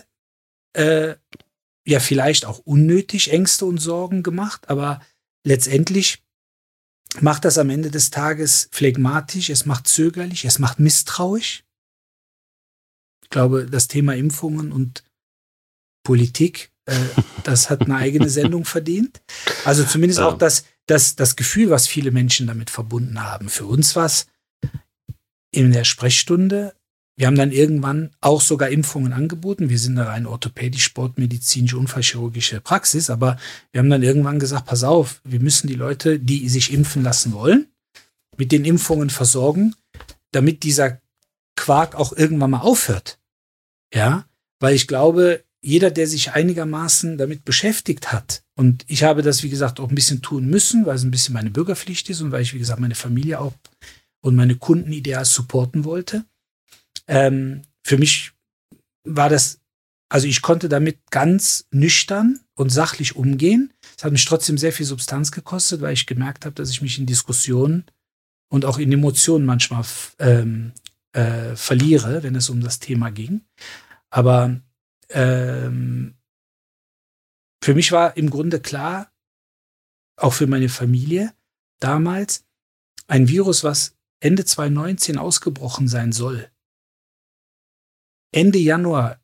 ja vielleicht auch unnötig Ängste und Sorgen gemacht, aber letztendlich macht das am Ende des Tages phlegmatisch, es macht zögerlich, es macht misstrauisch. Ich glaube, das Thema Impfungen und Politik, das hat eine eigene Sendung verdient. Also zumindest auch das Gefühl, was viele Menschen damit verbunden haben. Für uns war es in der Sprechstunde. Wir haben dann irgendwann auch sogar Impfungen angeboten. Wir sind eine rein orthopädisch-sportmedizinische unfallchirurgische Praxis, aber wir haben dann irgendwann gesagt, pass auf, wir müssen die Leute, die sich impfen lassen wollen, mit den Impfungen versorgen, damit dieser Quark auch irgendwann mal aufhört. Ja, weil ich glaube, jeder, der sich einigermaßen damit beschäftigt hat, und ich habe das, wie gesagt, auch ein bisschen tun müssen, weil es ein bisschen meine Bürgerpflicht ist und weil ich, wie gesagt, meine Familie auch und meine Kunden ideal supporten wollte. Für mich war das, also ich konnte damit ganz nüchtern und sachlich umgehen. Es hat mich trotzdem sehr viel Substanz gekostet, weil ich gemerkt habe, dass ich mich in Diskussionen und auch in Emotionen manchmal verliere, wenn es um das Thema ging. Aber für mich war im Grunde klar, auch für meine Familie damals, ein Virus, was Ende 2019 ausgebrochen sein soll, Ende Januar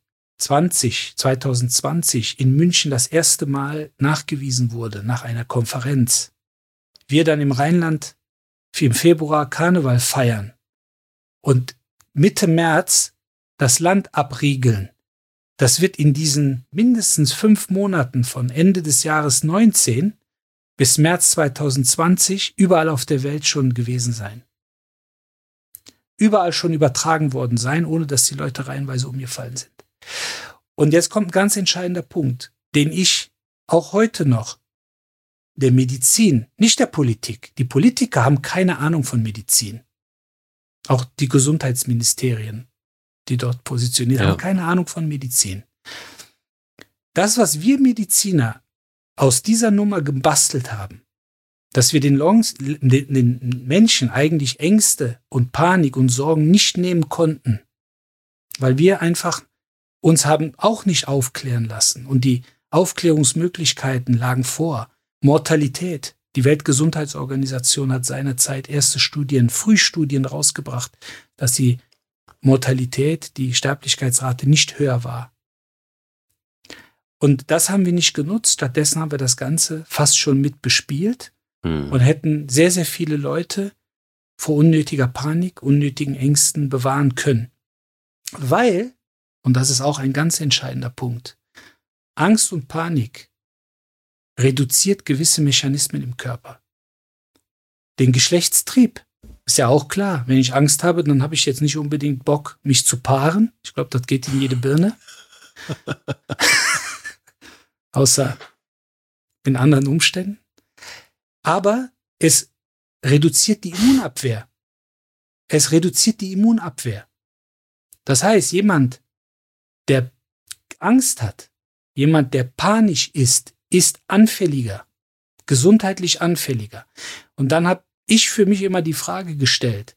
2020 in München das erste Mal nachgewiesen wurde nach einer Konferenz. Wir dann im Rheinland im Februar Karneval feiern und Mitte März das Land abriegeln. Das wird in diesen mindestens 5 Monaten von Ende des Jahres 19 bis März 2020 überall auf der Welt schon gewesen sein. Überall schon übertragen worden sein, ohne dass die Leute reihenweise umgefallen sind. Und jetzt kommt ein ganz entscheidender Punkt, den ich auch heute noch der Medizin, nicht der Politik. Die Politiker haben keine Ahnung von Medizin. Auch die Gesundheitsministerien, die dort positioniert, haben keine Ahnung von Medizin. Das, was wir Mediziner aus dieser Nummer gebastelt haben, dass wir den Menschen eigentlich Ängste und Panik und Sorgen nicht nehmen konnten, weil wir einfach uns haben auch nicht aufklären lassen und die Aufklärungsmöglichkeiten lagen vor. Mortalität. Die Weltgesundheitsorganisation hat seinerzeit erste Studien, Frühstudien rausgebracht, dass die Mortalität, die Sterblichkeitsrate nicht höher war. Und das haben wir nicht genutzt. Stattdessen haben wir das Ganze fast schon mit bespielt und hätten sehr, sehr viele Leute vor unnötiger Panik, unnötigen Ängsten bewahren können. Weil, und das ist auch ein ganz entscheidender Punkt, Angst und Panik reduziert gewisse Mechanismen im Körper. Den Geschlechtstrieb ist ja auch klar. Wenn ich Angst habe, dann habe ich jetzt nicht unbedingt Bock, mich zu paaren. Ich glaube, das geht in jede Birne. Außer in anderen Umständen. Aber es reduziert die Immunabwehr. Es reduziert die Immunabwehr. Das heißt, jemand, der Angst hat, jemand, der panisch ist anfälliger, gesundheitlich anfälliger. Und dann habe ich für mich immer die Frage gestellt,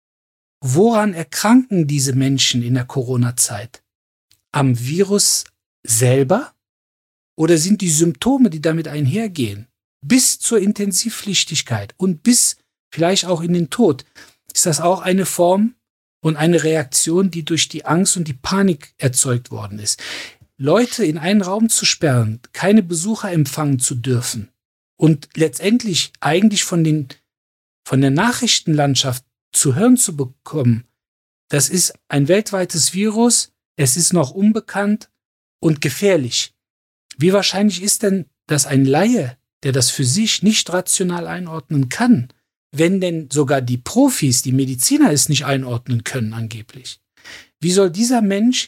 woran erkranken diese Menschen in der Corona-Zeit? Am Virus selber? Oder sind die Symptome, die damit einhergehen, bis zur Intensivpflichtigkeit und bis vielleicht auch in den Tod, ist das auch eine Form und eine Reaktion, die durch die Angst und die Panik erzeugt worden ist? Leute in einen Raum zu sperren, keine Besucher empfangen zu dürfen und letztendlich eigentlich von der Nachrichtenlandschaft zu hören zu bekommen, das ist ein weltweites Virus, es ist noch unbekannt und gefährlich. Wie wahrscheinlich ist denn, dass ein Laie, der das für sich nicht rational einordnen kann, wenn denn sogar die Profis, die Mediziner es nicht einordnen können angeblich? Wie soll dieser Mensch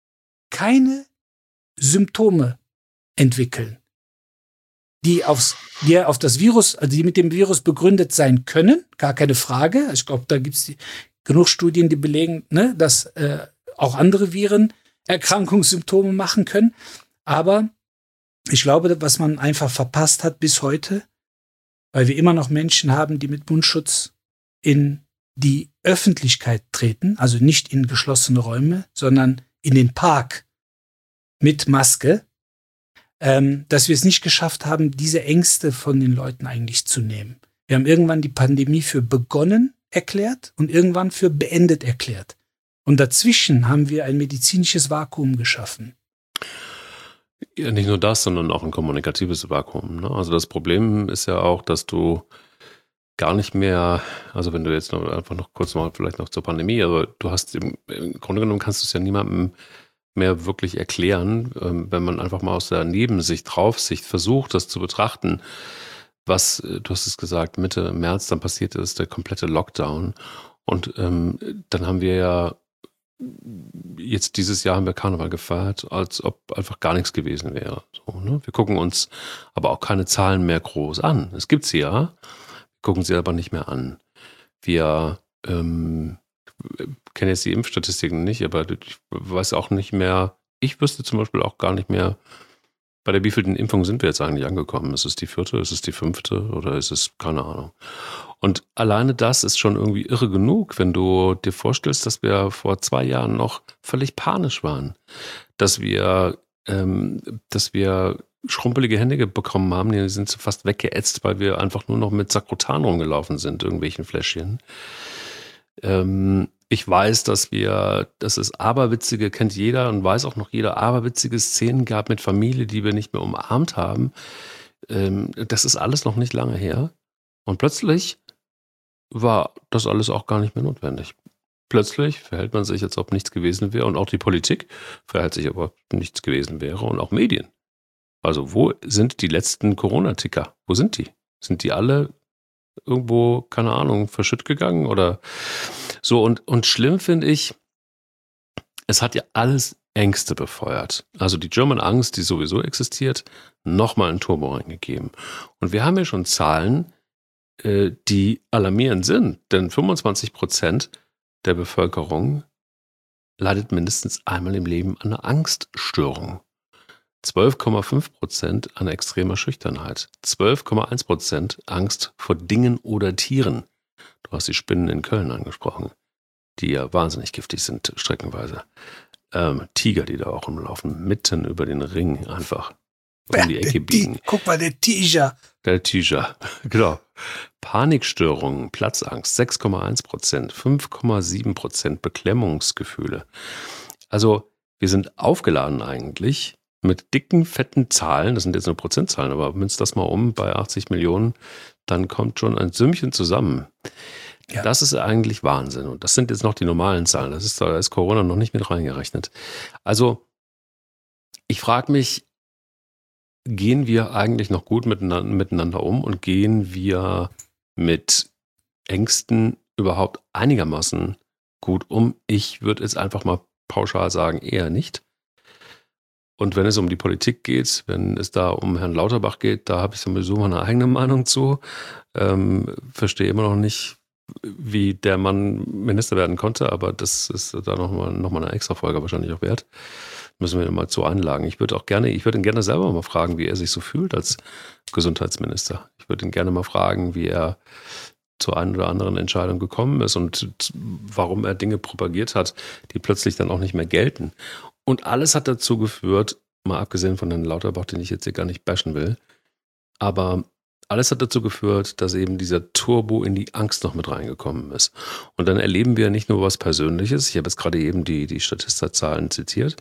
keine Symptome entwickeln, die auf das Virus, also die mit dem Virus begründet sein können, gar keine Frage. Ich glaube, da gibt es genug Studien, die belegen, dass auch andere Viren Erkrankungssymptome machen können. Aber ich glaube, was man einfach verpasst hat bis heute, weil wir immer noch Menschen haben, die mit Mundschutz in die Öffentlichkeit treten, also nicht in geschlossene Räume, sondern in den Park mit Maske, dass wir es nicht geschafft haben, diese Ängste von den Leuten eigentlich zu nehmen. Wir haben irgendwann die Pandemie für begonnen erklärt und irgendwann für beendet erklärt. Und dazwischen haben wir ein medizinisches Vakuum geschaffen. Ja, nicht nur das, sondern auch ein kommunikatives Vakuum. Ne? Also das Problem ist ja auch, dass du gar nicht mehr, also wenn du jetzt einfach noch kurz mal vielleicht noch zur Pandemie, aber du hast im Grunde genommen kannst du es ja niemandem mehr wirklich erklären, wenn man einfach mal aus der Nebensicht, Draufsicht versucht, das zu betrachten, was, du hast es gesagt, Mitte März dann passiert ist, der komplette Lockdown. Und dann haben wir ja jetzt dieses Jahr haben wir Karneval gefeiert, als ob einfach gar nichts gewesen wäre. So, ne? Wir gucken uns aber auch keine Zahlen mehr groß an. Es gibt sie ja, wir gucken sie aber nicht mehr an. Wir kennen jetzt die Impfstatistiken nicht, aber ich weiß auch nicht mehr, ich wüsste zum Beispiel auch gar nicht mehr, bei der wievielten Impfung sind wir jetzt eigentlich angekommen? Ist es die 4., ist es die 5. oder ist es, keine Ahnung. Und alleine das ist schon irgendwie irre genug, wenn du dir vorstellst, dass wir vor 2 Jahren noch völlig panisch waren, dass wir schrumpelige Hände bekommen haben, die sind fast weggeätzt, weil wir einfach nur noch mit Sakrotan rumgelaufen sind, irgendwelchen Fläschchen. Ich weiß, dass es aberwitzige, kennt jeder und weiß auch noch jeder, aberwitzige Szenen gab mit Familie, die wir nicht mehr umarmt haben. Das ist alles noch nicht lange her. Und plötzlich war das alles auch gar nicht mehr notwendig. Plötzlich verhält man sich, als ob nichts gewesen wäre. Und auch die Politik verhält sich, als ob nichts gewesen wäre. Und auch Medien. Also wo sind die letzten Corona-Ticker? Wo sind die? Sind die alle irgendwo, keine Ahnung, verschütt gegangen? Oder so. Und schlimm finde ich, es hat ja alles Ängste befeuert. Also die German Angst, die sowieso existiert, nochmal ein Turbo reingegeben. Und wir haben ja schon Zahlen, die alarmierend sind. Denn 25% der Bevölkerung leidet mindestens einmal im Leben an einer Angststörung. 12,5% an extremer Schüchternheit. 12,1% Angst vor Dingen oder Tieren. Du hast die Spinnen in Köln angesprochen, die ja wahnsinnig giftig sind, streckenweise. Tiger, die da auch rumlaufen, mitten über den Ring einfach um die Ecke biegen. Guck mal, der Tiger. Der Tiger, genau. Panikstörungen, Platzangst, 6,1%, 5,7% Beklemmungsgefühle. Also wir sind aufgeladen eigentlich mit dicken, fetten Zahlen, das sind jetzt nur Prozentzahlen, aber münzt das mal um bei 80 Millionen, dann kommt schon ein Sümmchen zusammen. Ja. Das ist eigentlich Wahnsinn. Und das sind jetzt noch die normalen Zahlen. Da ist Corona noch nicht mit reingerechnet. Also, ich frage mich, gehen wir eigentlich noch gut miteinander um und gehen wir mit Ängsten überhaupt einigermaßen gut um? Ich würde jetzt einfach mal pauschal sagen, eher nicht. Und wenn es um die Politik geht, wenn es da um Herrn Lauterbach geht, da habe ich sowieso mal eine eigene Meinung zu. Verstehe immer noch nicht, wie der Mann Minister werden konnte, aber das ist da noch mal eine extra Folge wahrscheinlich auch wert. Müssen wir mal zu einlagen. Ich würde ihn gerne selber mal fragen, wie er sich so fühlt als Gesundheitsminister. Ich würde ihn gerne mal fragen, wie er zur einen oder anderen Entscheidung gekommen ist und warum er Dinge propagiert hat, die plötzlich dann auch nicht mehr gelten. Und alles hat dazu geführt, mal abgesehen von Herrn Lauterbach, den ich jetzt hier gar nicht bashen will, aber alles hat dazu geführt, dass eben dieser Turbo in die Angst noch mit reingekommen ist. Und dann erleben wir nicht nur was Persönliches, ich habe jetzt gerade eben die Statista-Zahlen zitiert,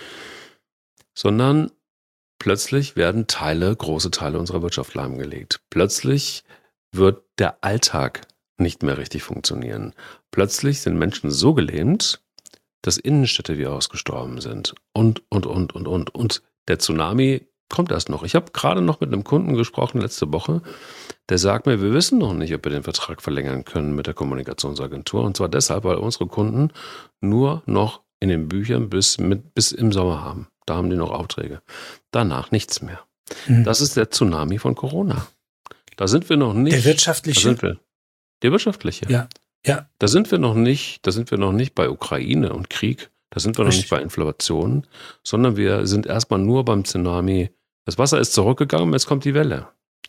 sondern plötzlich werden große Teile unserer Wirtschaft lahmgelegt. Plötzlich wird der Alltag nicht mehr richtig funktionieren. Plötzlich sind Menschen so gelähmt, dass Innenstädte wie ausgestorben sind. Und. Der Tsunami kommt erst noch. Ich habe gerade noch mit einem Kunden gesprochen letzte Woche, der sagt mir, wir wissen noch nicht, ob wir den Vertrag verlängern können mit der Kommunikationsagentur. Und zwar deshalb, weil unsere Kunden nur noch in den Büchern bis im Sommer haben. Da haben die noch Aufträge. Danach nichts mehr. Das ist der Tsunami von Corona. Da sind wir noch nicht. Der wirtschaftliche? Der wirtschaftliche. Ja. Da sind wir noch nicht bei Ukraine und Krieg. Da sind wir noch nicht bei Inflation, sondern wir sind erstmal nur beim Tsunami. Das Wasser ist zurückgegangen, jetzt kommt die Welle.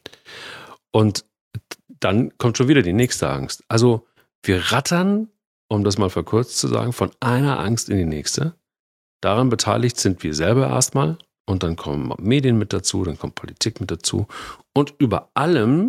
Und dann kommt schon wieder die nächste Angst. Also wir rattern, um das mal verkürzt zu sagen, von einer Angst in die nächste. Daran beteiligt sind wir selber erstmal und dann kommen Medien mit dazu, dann kommt Politik mit dazu. Und über allem,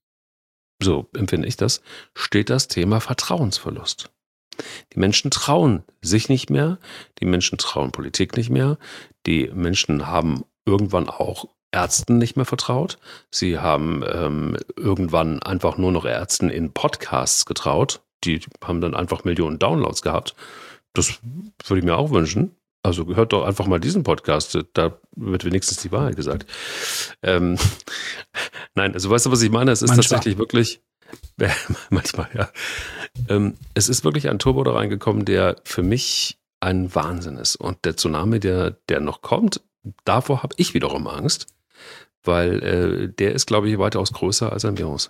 so empfinde ich das, steht das Thema Vertrauensverlust. Die Menschen trauen sich nicht mehr, die Menschen trauen Politik nicht mehr, die Menschen haben irgendwann auch Ärzten nicht mehr vertraut, sie haben irgendwann einfach nur noch Ärzten in Podcasts getraut, die haben dann einfach Millionen Downloads gehabt. Das würde ich mir auch wünschen. Also hört doch einfach mal diesen Podcast, da wird wenigstens die Wahrheit gesagt. Nein, also weißt du, was ich meine? Es ist tatsächlich wirklich, manchmal, ja. Es ist wirklich ein Turbo da reingekommen, der für mich ein Wahnsinn ist. Und der Tsunami, der noch kommt, davor habe ich wiederum Angst, weil der ist, glaube ich, weitaus größer als ein Virus.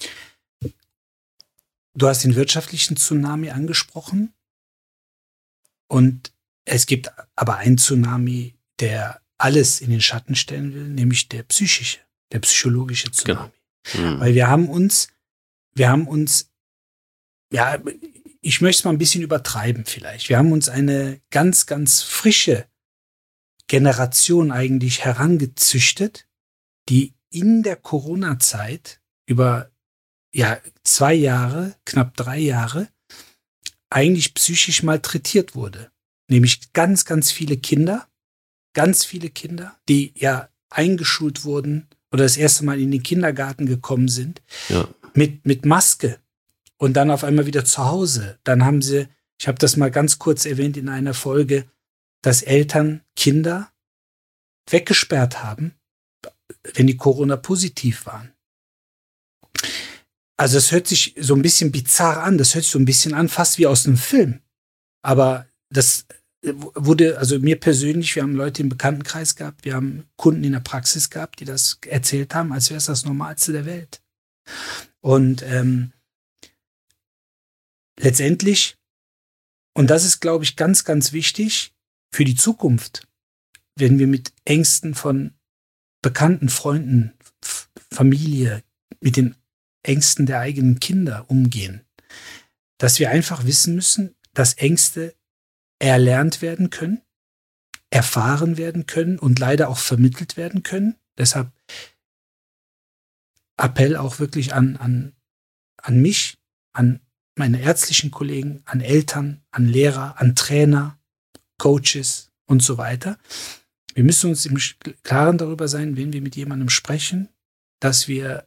Du hast den wirtschaftlichen Tsunami angesprochen und es gibt aber einen Tsunami, der alles in den Schatten stellen will, nämlich der psychologische Tsunami. Genau. Weil wir haben uns, ja, ich möchte es mal ein bisschen übertreiben vielleicht. Wir haben uns eine ganz, ganz frische Generation eigentlich herangezüchtet, die in der Corona-Zeit über 2 Jahre, knapp 3 Jahre, eigentlich psychisch malträtiert wurde. Nämlich ganz, ganz viele Kinder, die ja eingeschult wurden oder das erste Mal in den Kindergarten gekommen sind, mit Maske und dann auf einmal wieder zu Hause. Dann haben sie, ich habe das mal ganz kurz erwähnt in einer Folge, dass Eltern Kinder weggesperrt haben, wenn die Corona-positiv waren. Also es hört sich so ein bisschen bizarr an, das hört sich so ein bisschen an, fast wie aus einem Film. Aber das wurde, also mir persönlich, wir haben Leute im Bekanntenkreis gehabt, wir haben Kunden in der Praxis gehabt, die das erzählt haben, als wäre es das Normalste der Welt. Und letztendlich, und das ist, glaube ich, ganz, ganz wichtig für die Zukunft, wenn wir mit Ängsten von Bekannten, Freunden, Familie, mit den Ängsten der eigenen Kinder umgehen, dass wir einfach wissen müssen, dass Ängste erlernt werden können, erfahren werden können und leider auch vermittelt werden können. Deshalb Appell auch wirklich an mich, an meine ärztlichen Kollegen, an Eltern, an Lehrer, an Trainer, Coaches und so weiter. Wir müssen uns im Klaren darüber sein, wenn wir mit jemandem sprechen, dass wir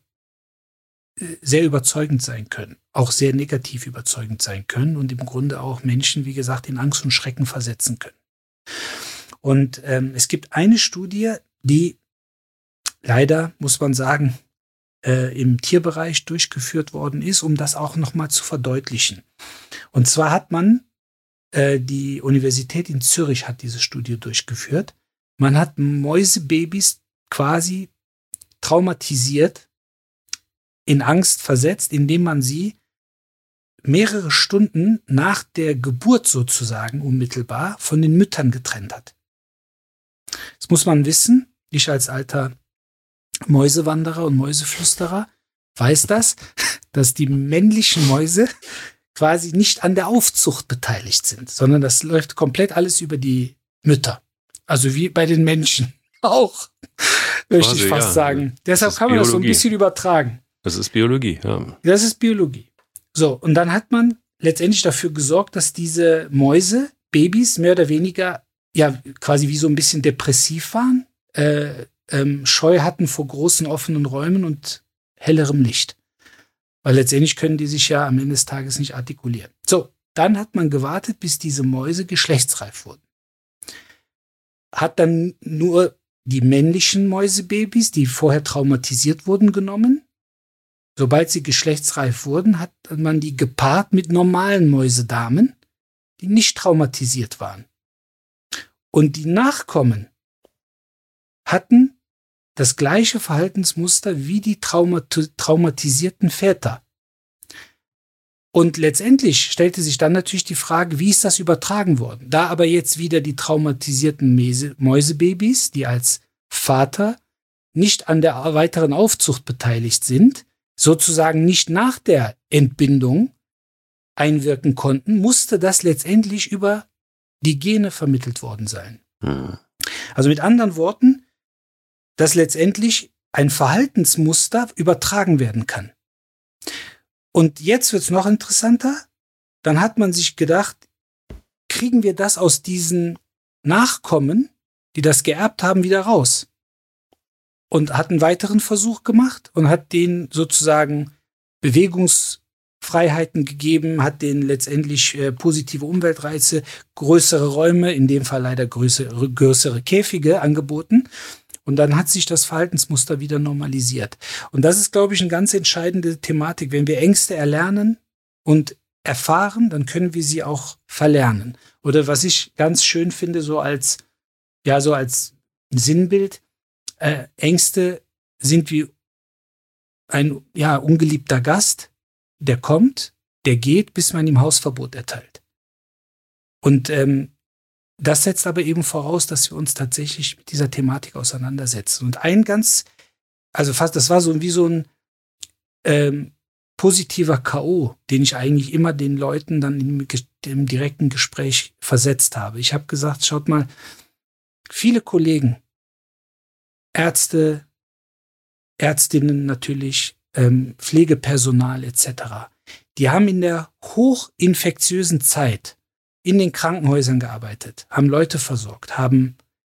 sehr überzeugend sein können, auch sehr negativ überzeugend sein können und im Grunde auch Menschen, wie gesagt, in Angst und Schrecken versetzen können. Und es gibt eine Studie, die leider, muss man sagen, im Tierbereich durchgeführt worden ist, um das auch nochmal zu verdeutlichen. Und zwar hat man, die Universität in Zürich hat diese Studie durchgeführt. Man hat Mäusebabys quasi traumatisiert, in Angst versetzt, indem man sie mehrere Stunden nach der Geburt sozusagen unmittelbar von den Müttern getrennt hat. Das muss man wissen. Ich als alter Mäusewanderer und Mäuseflüsterer weiß das, dass die männlichen Mäuse quasi nicht an der Aufzucht beteiligt sind, sondern das läuft komplett alles über die Mütter. Also wie bei den Menschen auch, möchte ich fast sagen. Deshalb kann man das so ein bisschen übertragen. Das ist Biologie, ja. Das ist Biologie. So, und dann hat man letztendlich dafür gesorgt, dass diese Mäuse, Babys, mehr oder weniger, ja, quasi wie so ein bisschen depressiv waren, Scheu hatten vor großen offenen Räumen und hellerem Licht. Weil letztendlich können die sich ja am Ende des Tages nicht artikulieren. So, dann hat man gewartet, bis diese Mäuse geschlechtsreif wurden. Hat dann nur die männlichen Mäusebabys, die vorher traumatisiert wurden, genommen. Sobald sie geschlechtsreif wurden, hat man die gepaart mit normalen Mäusedamen, die nicht traumatisiert waren. Und die Nachkommen hatten das gleiche Verhaltensmuster wie die traumatisierten Väter. Und letztendlich stellte sich dann natürlich die Frage, wie ist das übertragen worden? Da aber jetzt wieder die traumatisierten Mäusebabys, die als Vater nicht an der weiteren Aufzucht beteiligt sind, sozusagen nicht nach der Entbindung einwirken konnten, musste das letztendlich über die Gene vermittelt worden sein. Also mit anderen Worten, dass letztendlich ein Verhaltensmuster übertragen werden kann. Und jetzt wird es noch interessanter. Dann hat man sich gedacht, kriegen wir das aus diesen Nachkommen, die das geerbt haben, wieder raus? Und hat einen weiteren Versuch gemacht und hat denen sozusagen Bewegungsfreiheiten gegeben, hat denen letztendlich positive Umweltreize, größere Räume, in dem Fall leider größere Käfige angeboten. Und dann hat sich das Verhaltensmuster wieder normalisiert. Und das ist, glaube ich, eine ganz entscheidende Thematik. Wenn wir Ängste erlernen und erfahren, dann können wir sie auch verlernen. Oder was ich ganz schön finde, so als Sinnbild, Ängste sind wie ein ungeliebter Gast, der kommt, der geht, bis man ihm Hausverbot erteilt. Und das setzt aber eben voraus, dass wir uns tatsächlich mit dieser Thematik auseinandersetzen. Und das war so wie so ein positiver K.O., den ich eigentlich immer den Leuten dann im direkten Gespräch versetzt habe. Ich habe gesagt, schaut mal, viele Kollegen, Ärzte, Ärztinnen natürlich, Pflegepersonal etc., die haben in der hochinfektiösen Zeit in den Krankenhäusern gearbeitet, haben Leute versorgt, haben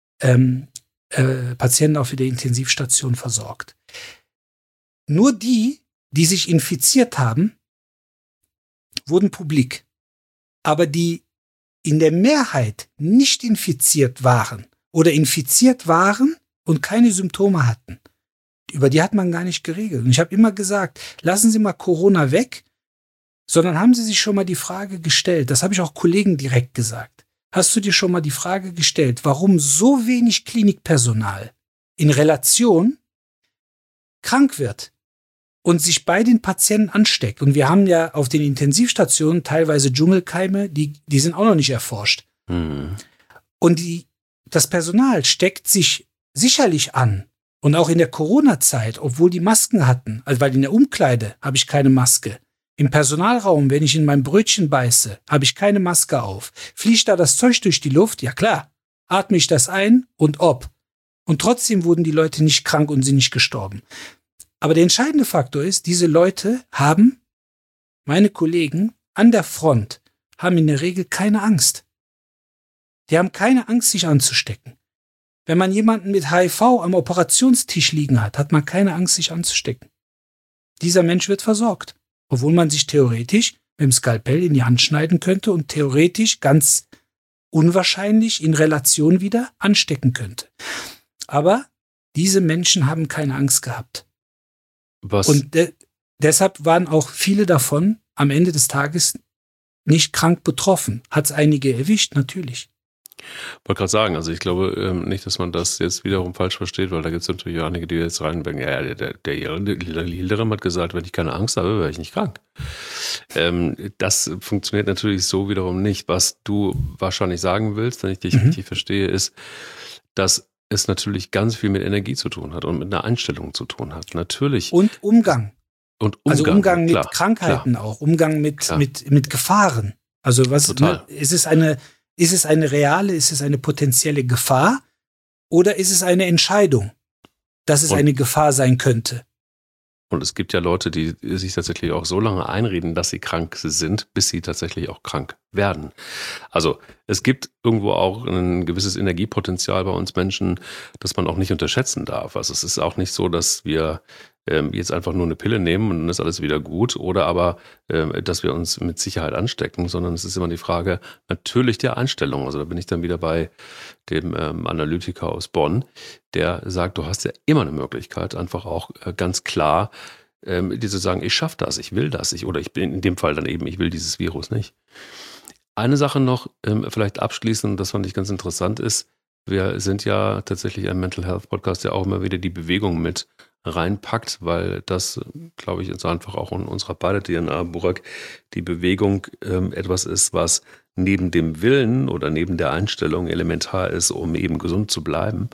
Patienten auf der Intensivstation versorgt. Nur die sich infiziert haben, wurden publik. Aber die in der Mehrheit nicht infiziert waren oder infiziert waren und keine Symptome hatten, über die hat man gar nicht geregelt. Und ich habe immer gesagt, lassen Sie mal Corona weg, sondern haben Sie sich schon mal die Frage gestellt, das habe ich auch Kollegen direkt gesagt, hast du dir schon mal die Frage gestellt, warum so wenig Klinikpersonal in Relation krank wird und sich bei den Patienten ansteckt? Und wir haben ja auf den Intensivstationen teilweise Dschungelkeime, die sind auch noch nicht erforscht. Mhm. Und das Personal steckt sich sicherlich an. Und auch in der Corona-Zeit, obwohl die Masken hatten, also weil in der Umkleide habe ich keine Maske. Im Personalraum, wenn ich in mein Brötchen beiße, habe ich keine Maske auf. Fliegt da das Zeug durch die Luft? Ja klar. Atme ich das ein und ob. Und trotzdem wurden die Leute nicht krank und sind nicht gestorben. Aber der entscheidende Faktor ist, diese Leute haben, meine Kollegen an der Front, haben in der Regel keine Angst. Die haben keine Angst, sich anzustecken. Wenn man jemanden mit HIV am Operationstisch liegen hat, hat man keine Angst, sich anzustecken. Dieser Mensch wird versorgt, obwohl man sich theoretisch mit dem Skalpell in die Hand schneiden könnte und theoretisch ganz unwahrscheinlich in Relation wieder anstecken könnte. Aber diese Menschen haben keine Angst gehabt. Und deshalb waren auch viele davon am Ende des Tages nicht krank betroffen. Hat es einige erwischt, natürlich. Ich wollte gerade sagen, also ich glaube nicht, dass man das jetzt wiederum falsch versteht, weil da gibt es natürlich auch einige, die jetzt reinbringen, ja, der Yildirim hat gesagt, wenn ich keine Angst habe, wäre ich nicht krank. Das funktioniert natürlich so wiederum nicht. Was du wahrscheinlich sagen willst, wenn ich dich richtig verstehe, ist, dass es natürlich ganz viel mit Energie zu tun hat und mit einer Einstellung zu tun hat. Natürlich. Und Umgang. Also Umgang mit klar, Krankheiten klar. auch, Umgang mit Gefahren. Also was ist es eine reale, ist es eine potenzielle Gefahr oder ist es eine Entscheidung, dass es eine Gefahr sein könnte? Und es gibt ja Leute, die sich tatsächlich auch so lange einreden, dass sie krank sind, bis sie tatsächlich auch krank werden. Also es gibt irgendwo auch ein gewisses Energiepotenzial bei uns Menschen, das man auch nicht unterschätzen darf. Also es ist auch nicht so, dass wir jetzt einfach nur eine Pille nehmen und dann ist alles wieder gut oder aber, dass wir uns mit Sicherheit anstecken, sondern es ist immer die Frage natürlich der Einstellung. Also da bin ich dann wieder bei dem Analytiker aus Bonn, der sagt, du hast ja immer eine Möglichkeit, einfach auch ganz klar dir zu sagen, ich schaffe das, ich will das, oder ich bin in dem Fall dann eben, ich will dieses Virus nicht. Eine Sache noch, vielleicht abschließend, das fand ich ganz interessant ist, wir sind ja tatsächlich ein Mental Health Podcast, der auch immer wieder die Bewegung mit reinpackt, weil das, glaube ich, jetzt einfach auch in unserer beide DNA, Burak, die Bewegung etwas ist, was neben dem Willen oder neben der Einstellung elementar ist, um eben gesund zu bleiben.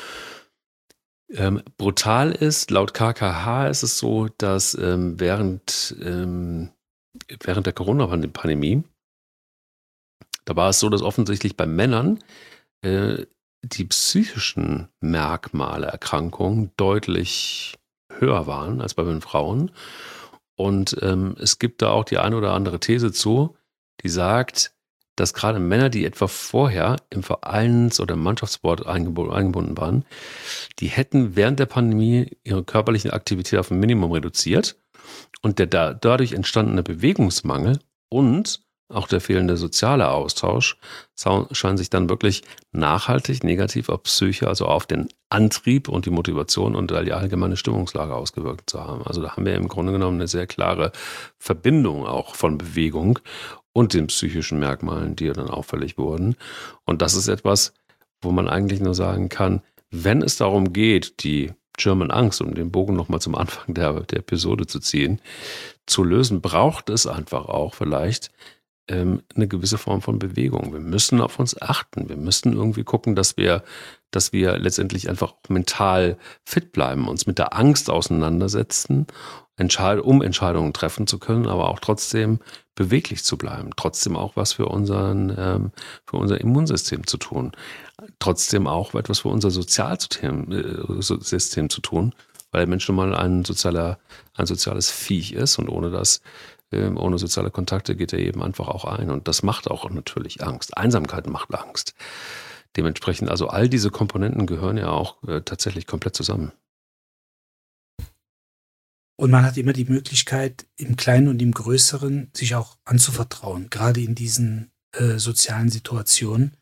Brutal ist, laut KKH ist es so, dass während der Corona-Pandemie, da war es so, dass offensichtlich bei Männern die psychischen Merkmale, Erkrankungen deutlich höher waren als bei den Frauen. Und es gibt da auch die eine oder andere These zu, die sagt, dass gerade Männer, die etwa vorher im Vereins- oder im Mannschaftssport eingebunden waren, die hätten während der Pandemie ihre körperliche Aktivität auf ein Minimum reduziert und der dadurch entstandene Bewegungsmangel und auch der fehlende soziale Austausch scheinen sich dann wirklich nachhaltig negativ auf Psyche, also auf den Antrieb und die Motivation und die allgemeine Stimmungslage ausgewirkt zu haben. Also da haben wir im Grunde genommen eine sehr klare Verbindung auch von Bewegung und den psychischen Merkmalen, die dann auffällig wurden. Und das ist etwas, wo man eigentlich nur sagen kann, wenn es darum geht, die German Angst, um den Bogen nochmal zum Anfang der Episode zu ziehen, zu lösen, braucht es einfach auch vielleicht eine gewisse Form von Bewegung. Wir müssen auf uns achten. Wir müssen irgendwie gucken, dass wir dass wir letztendlich einfach auch mental fit bleiben, uns mit der Angst auseinandersetzen, um Entscheidungen treffen zu können, aber auch trotzdem beweglich zu bleiben, trotzdem auch was für unser Immunsystem zu tun, trotzdem auch etwas für unser Sozialsystem zu tun, weil der Mensch nun mal ein soziales Viech ist und ohne soziale Kontakte geht er eben einfach auch ein. Und das macht auch natürlich Angst. Einsamkeit macht Angst. Dementsprechend, also all diese Komponenten gehören ja auch tatsächlich komplett zusammen. Und man hat immer die Möglichkeit, im Kleinen und im Größeren sich auch anzuvertrauen, gerade in diesen sozialen Situationen.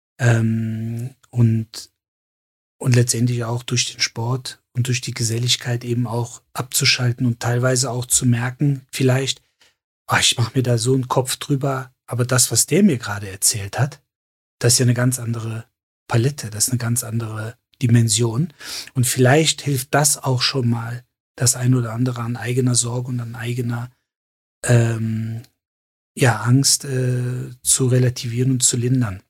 Und letztendlich auch durch den Sport und durch die Geselligkeit eben auch abzuschalten und teilweise auch zu merken, vielleicht, ich mache mir da so einen Kopf drüber, aber das, was der mir gerade erzählt hat, das ist ja eine ganz andere Palette, das ist eine ganz andere Dimension. Und vielleicht hilft das auch schon mal, das ein oder andere an eigener Sorge und an eigener Angst zu relativieren und zu lindern.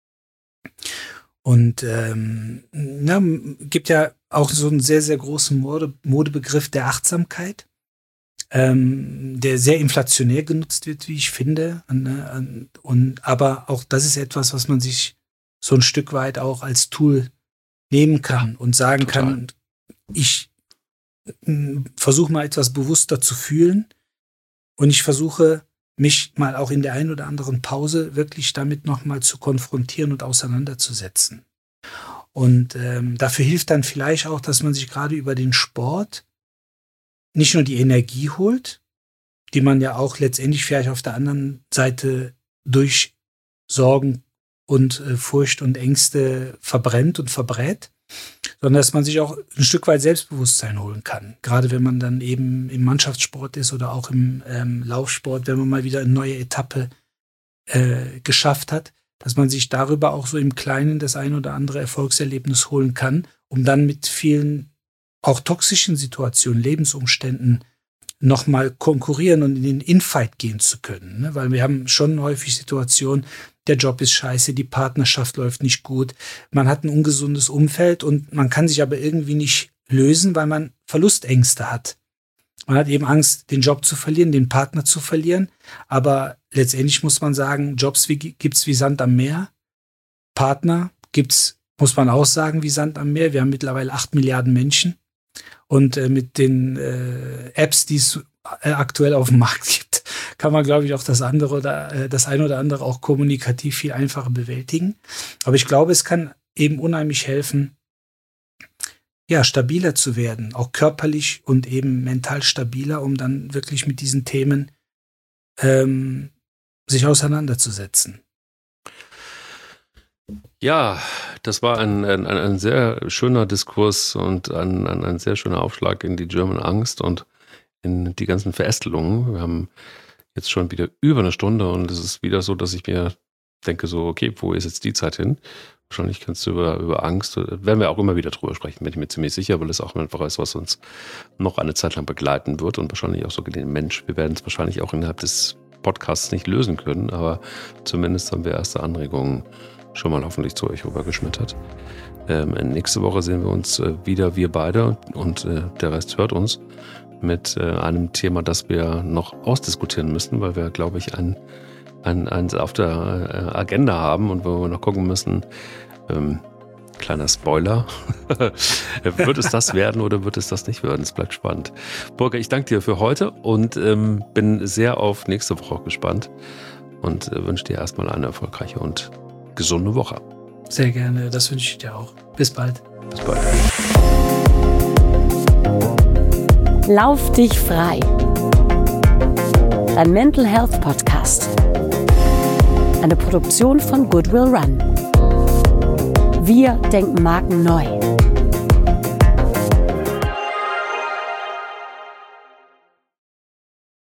Und gibt ja auch so einen sehr, sehr großen Modebegriff der Achtsamkeit, der sehr inflationär genutzt wird, wie ich finde. Aber auch das ist etwas, was man sich so ein Stück weit auch als Tool nehmen kann und sagen kann, ich versuche mal etwas bewusster zu fühlen und ich versuche mich mal auch in der einen oder anderen Pause wirklich damit nochmal zu konfrontieren und auseinanderzusetzen. Und dafür hilft dann vielleicht auch, dass man sich gerade über den Sport nicht nur die Energie holt, die man ja auch letztendlich vielleicht auf der anderen Seite durch Sorgen und Furcht und Ängste verbrennt und verbrät, sondern dass man sich auch ein Stück weit Selbstbewusstsein holen kann. Gerade wenn man dann eben im Mannschaftssport ist oder auch im Laufsport, wenn man mal wieder eine neue Etappe geschafft hat, dass man sich darüber auch so im Kleinen das ein oder andere Erfolgserlebnis holen kann, um dann mit vielen auch toxischen Situationen, Lebensumständen nochmal konkurrieren und in den Infight gehen zu können. Ne? Weil wir haben schon häufig Situationen, der Job ist scheiße, die Partnerschaft läuft nicht gut, man hat ein ungesundes Umfeld und man kann sich aber irgendwie nicht lösen, weil man Verlustängste hat. Man hat eben Angst, den Job zu verlieren, den Partner zu verlieren, aber letztendlich muss man sagen, Jobs gibt's wie Sand am Meer, Partner gibt's, muss man auch sagen, wie Sand am Meer. Wir haben mittlerweile 8 Milliarden Menschen und mit den Apps, die es aktuell auf dem Markt gibt, kann man, glaube ich, auch das eine oder andere auch kommunikativ viel einfacher bewältigen. Aber ich glaube, es kann eben unheimlich helfen, ja, stabiler zu werden, auch körperlich und eben mental stabiler, um dann wirklich mit diesen Themen sich auseinanderzusetzen. Ja, das war ein sehr schöner Diskurs und ein sehr schöner Aufschlag in die German Angst und in die ganzen Verästelungen. Wir haben jetzt schon wieder über eine Stunde und es ist wieder so, dass ich mir denke so, okay, wo ist jetzt die Zeit hin? Wahrscheinlich kannst du über Angst, werden wir auch immer wieder drüber sprechen, bin ich mir ziemlich sicher, weil es auch einfach ist, was uns noch eine Zeit lang begleiten wird und wahrscheinlich auch so den Mensch. Wir werden es wahrscheinlich auch innerhalb des Podcasts nicht lösen können, aber zumindest haben wir erste Anregungen schon mal hoffentlich zu euch rübergeschmettert. Nächste Woche sehen wir uns wieder, wir beide und der Rest hört uns mit einem Thema, das wir noch ausdiskutieren müssen, weil wir, glaube ich, ein auf der Agenda haben und wo wir noch gucken müssen, kleiner Spoiler, wird es das werden oder wird es das nicht werden? Es bleibt spannend. Burger, ich danke dir für heute und bin sehr auf nächste Woche gespannt und wünsche dir erstmal eine erfolgreiche und gesunde Woche. Sehr gerne, das wünsche ich dir auch. Bis bald. Bis bald. Lauf dich frei. Dein Mental Health Podcast. Eine Produktion von Goodwill Run. Wir denken Marken neu.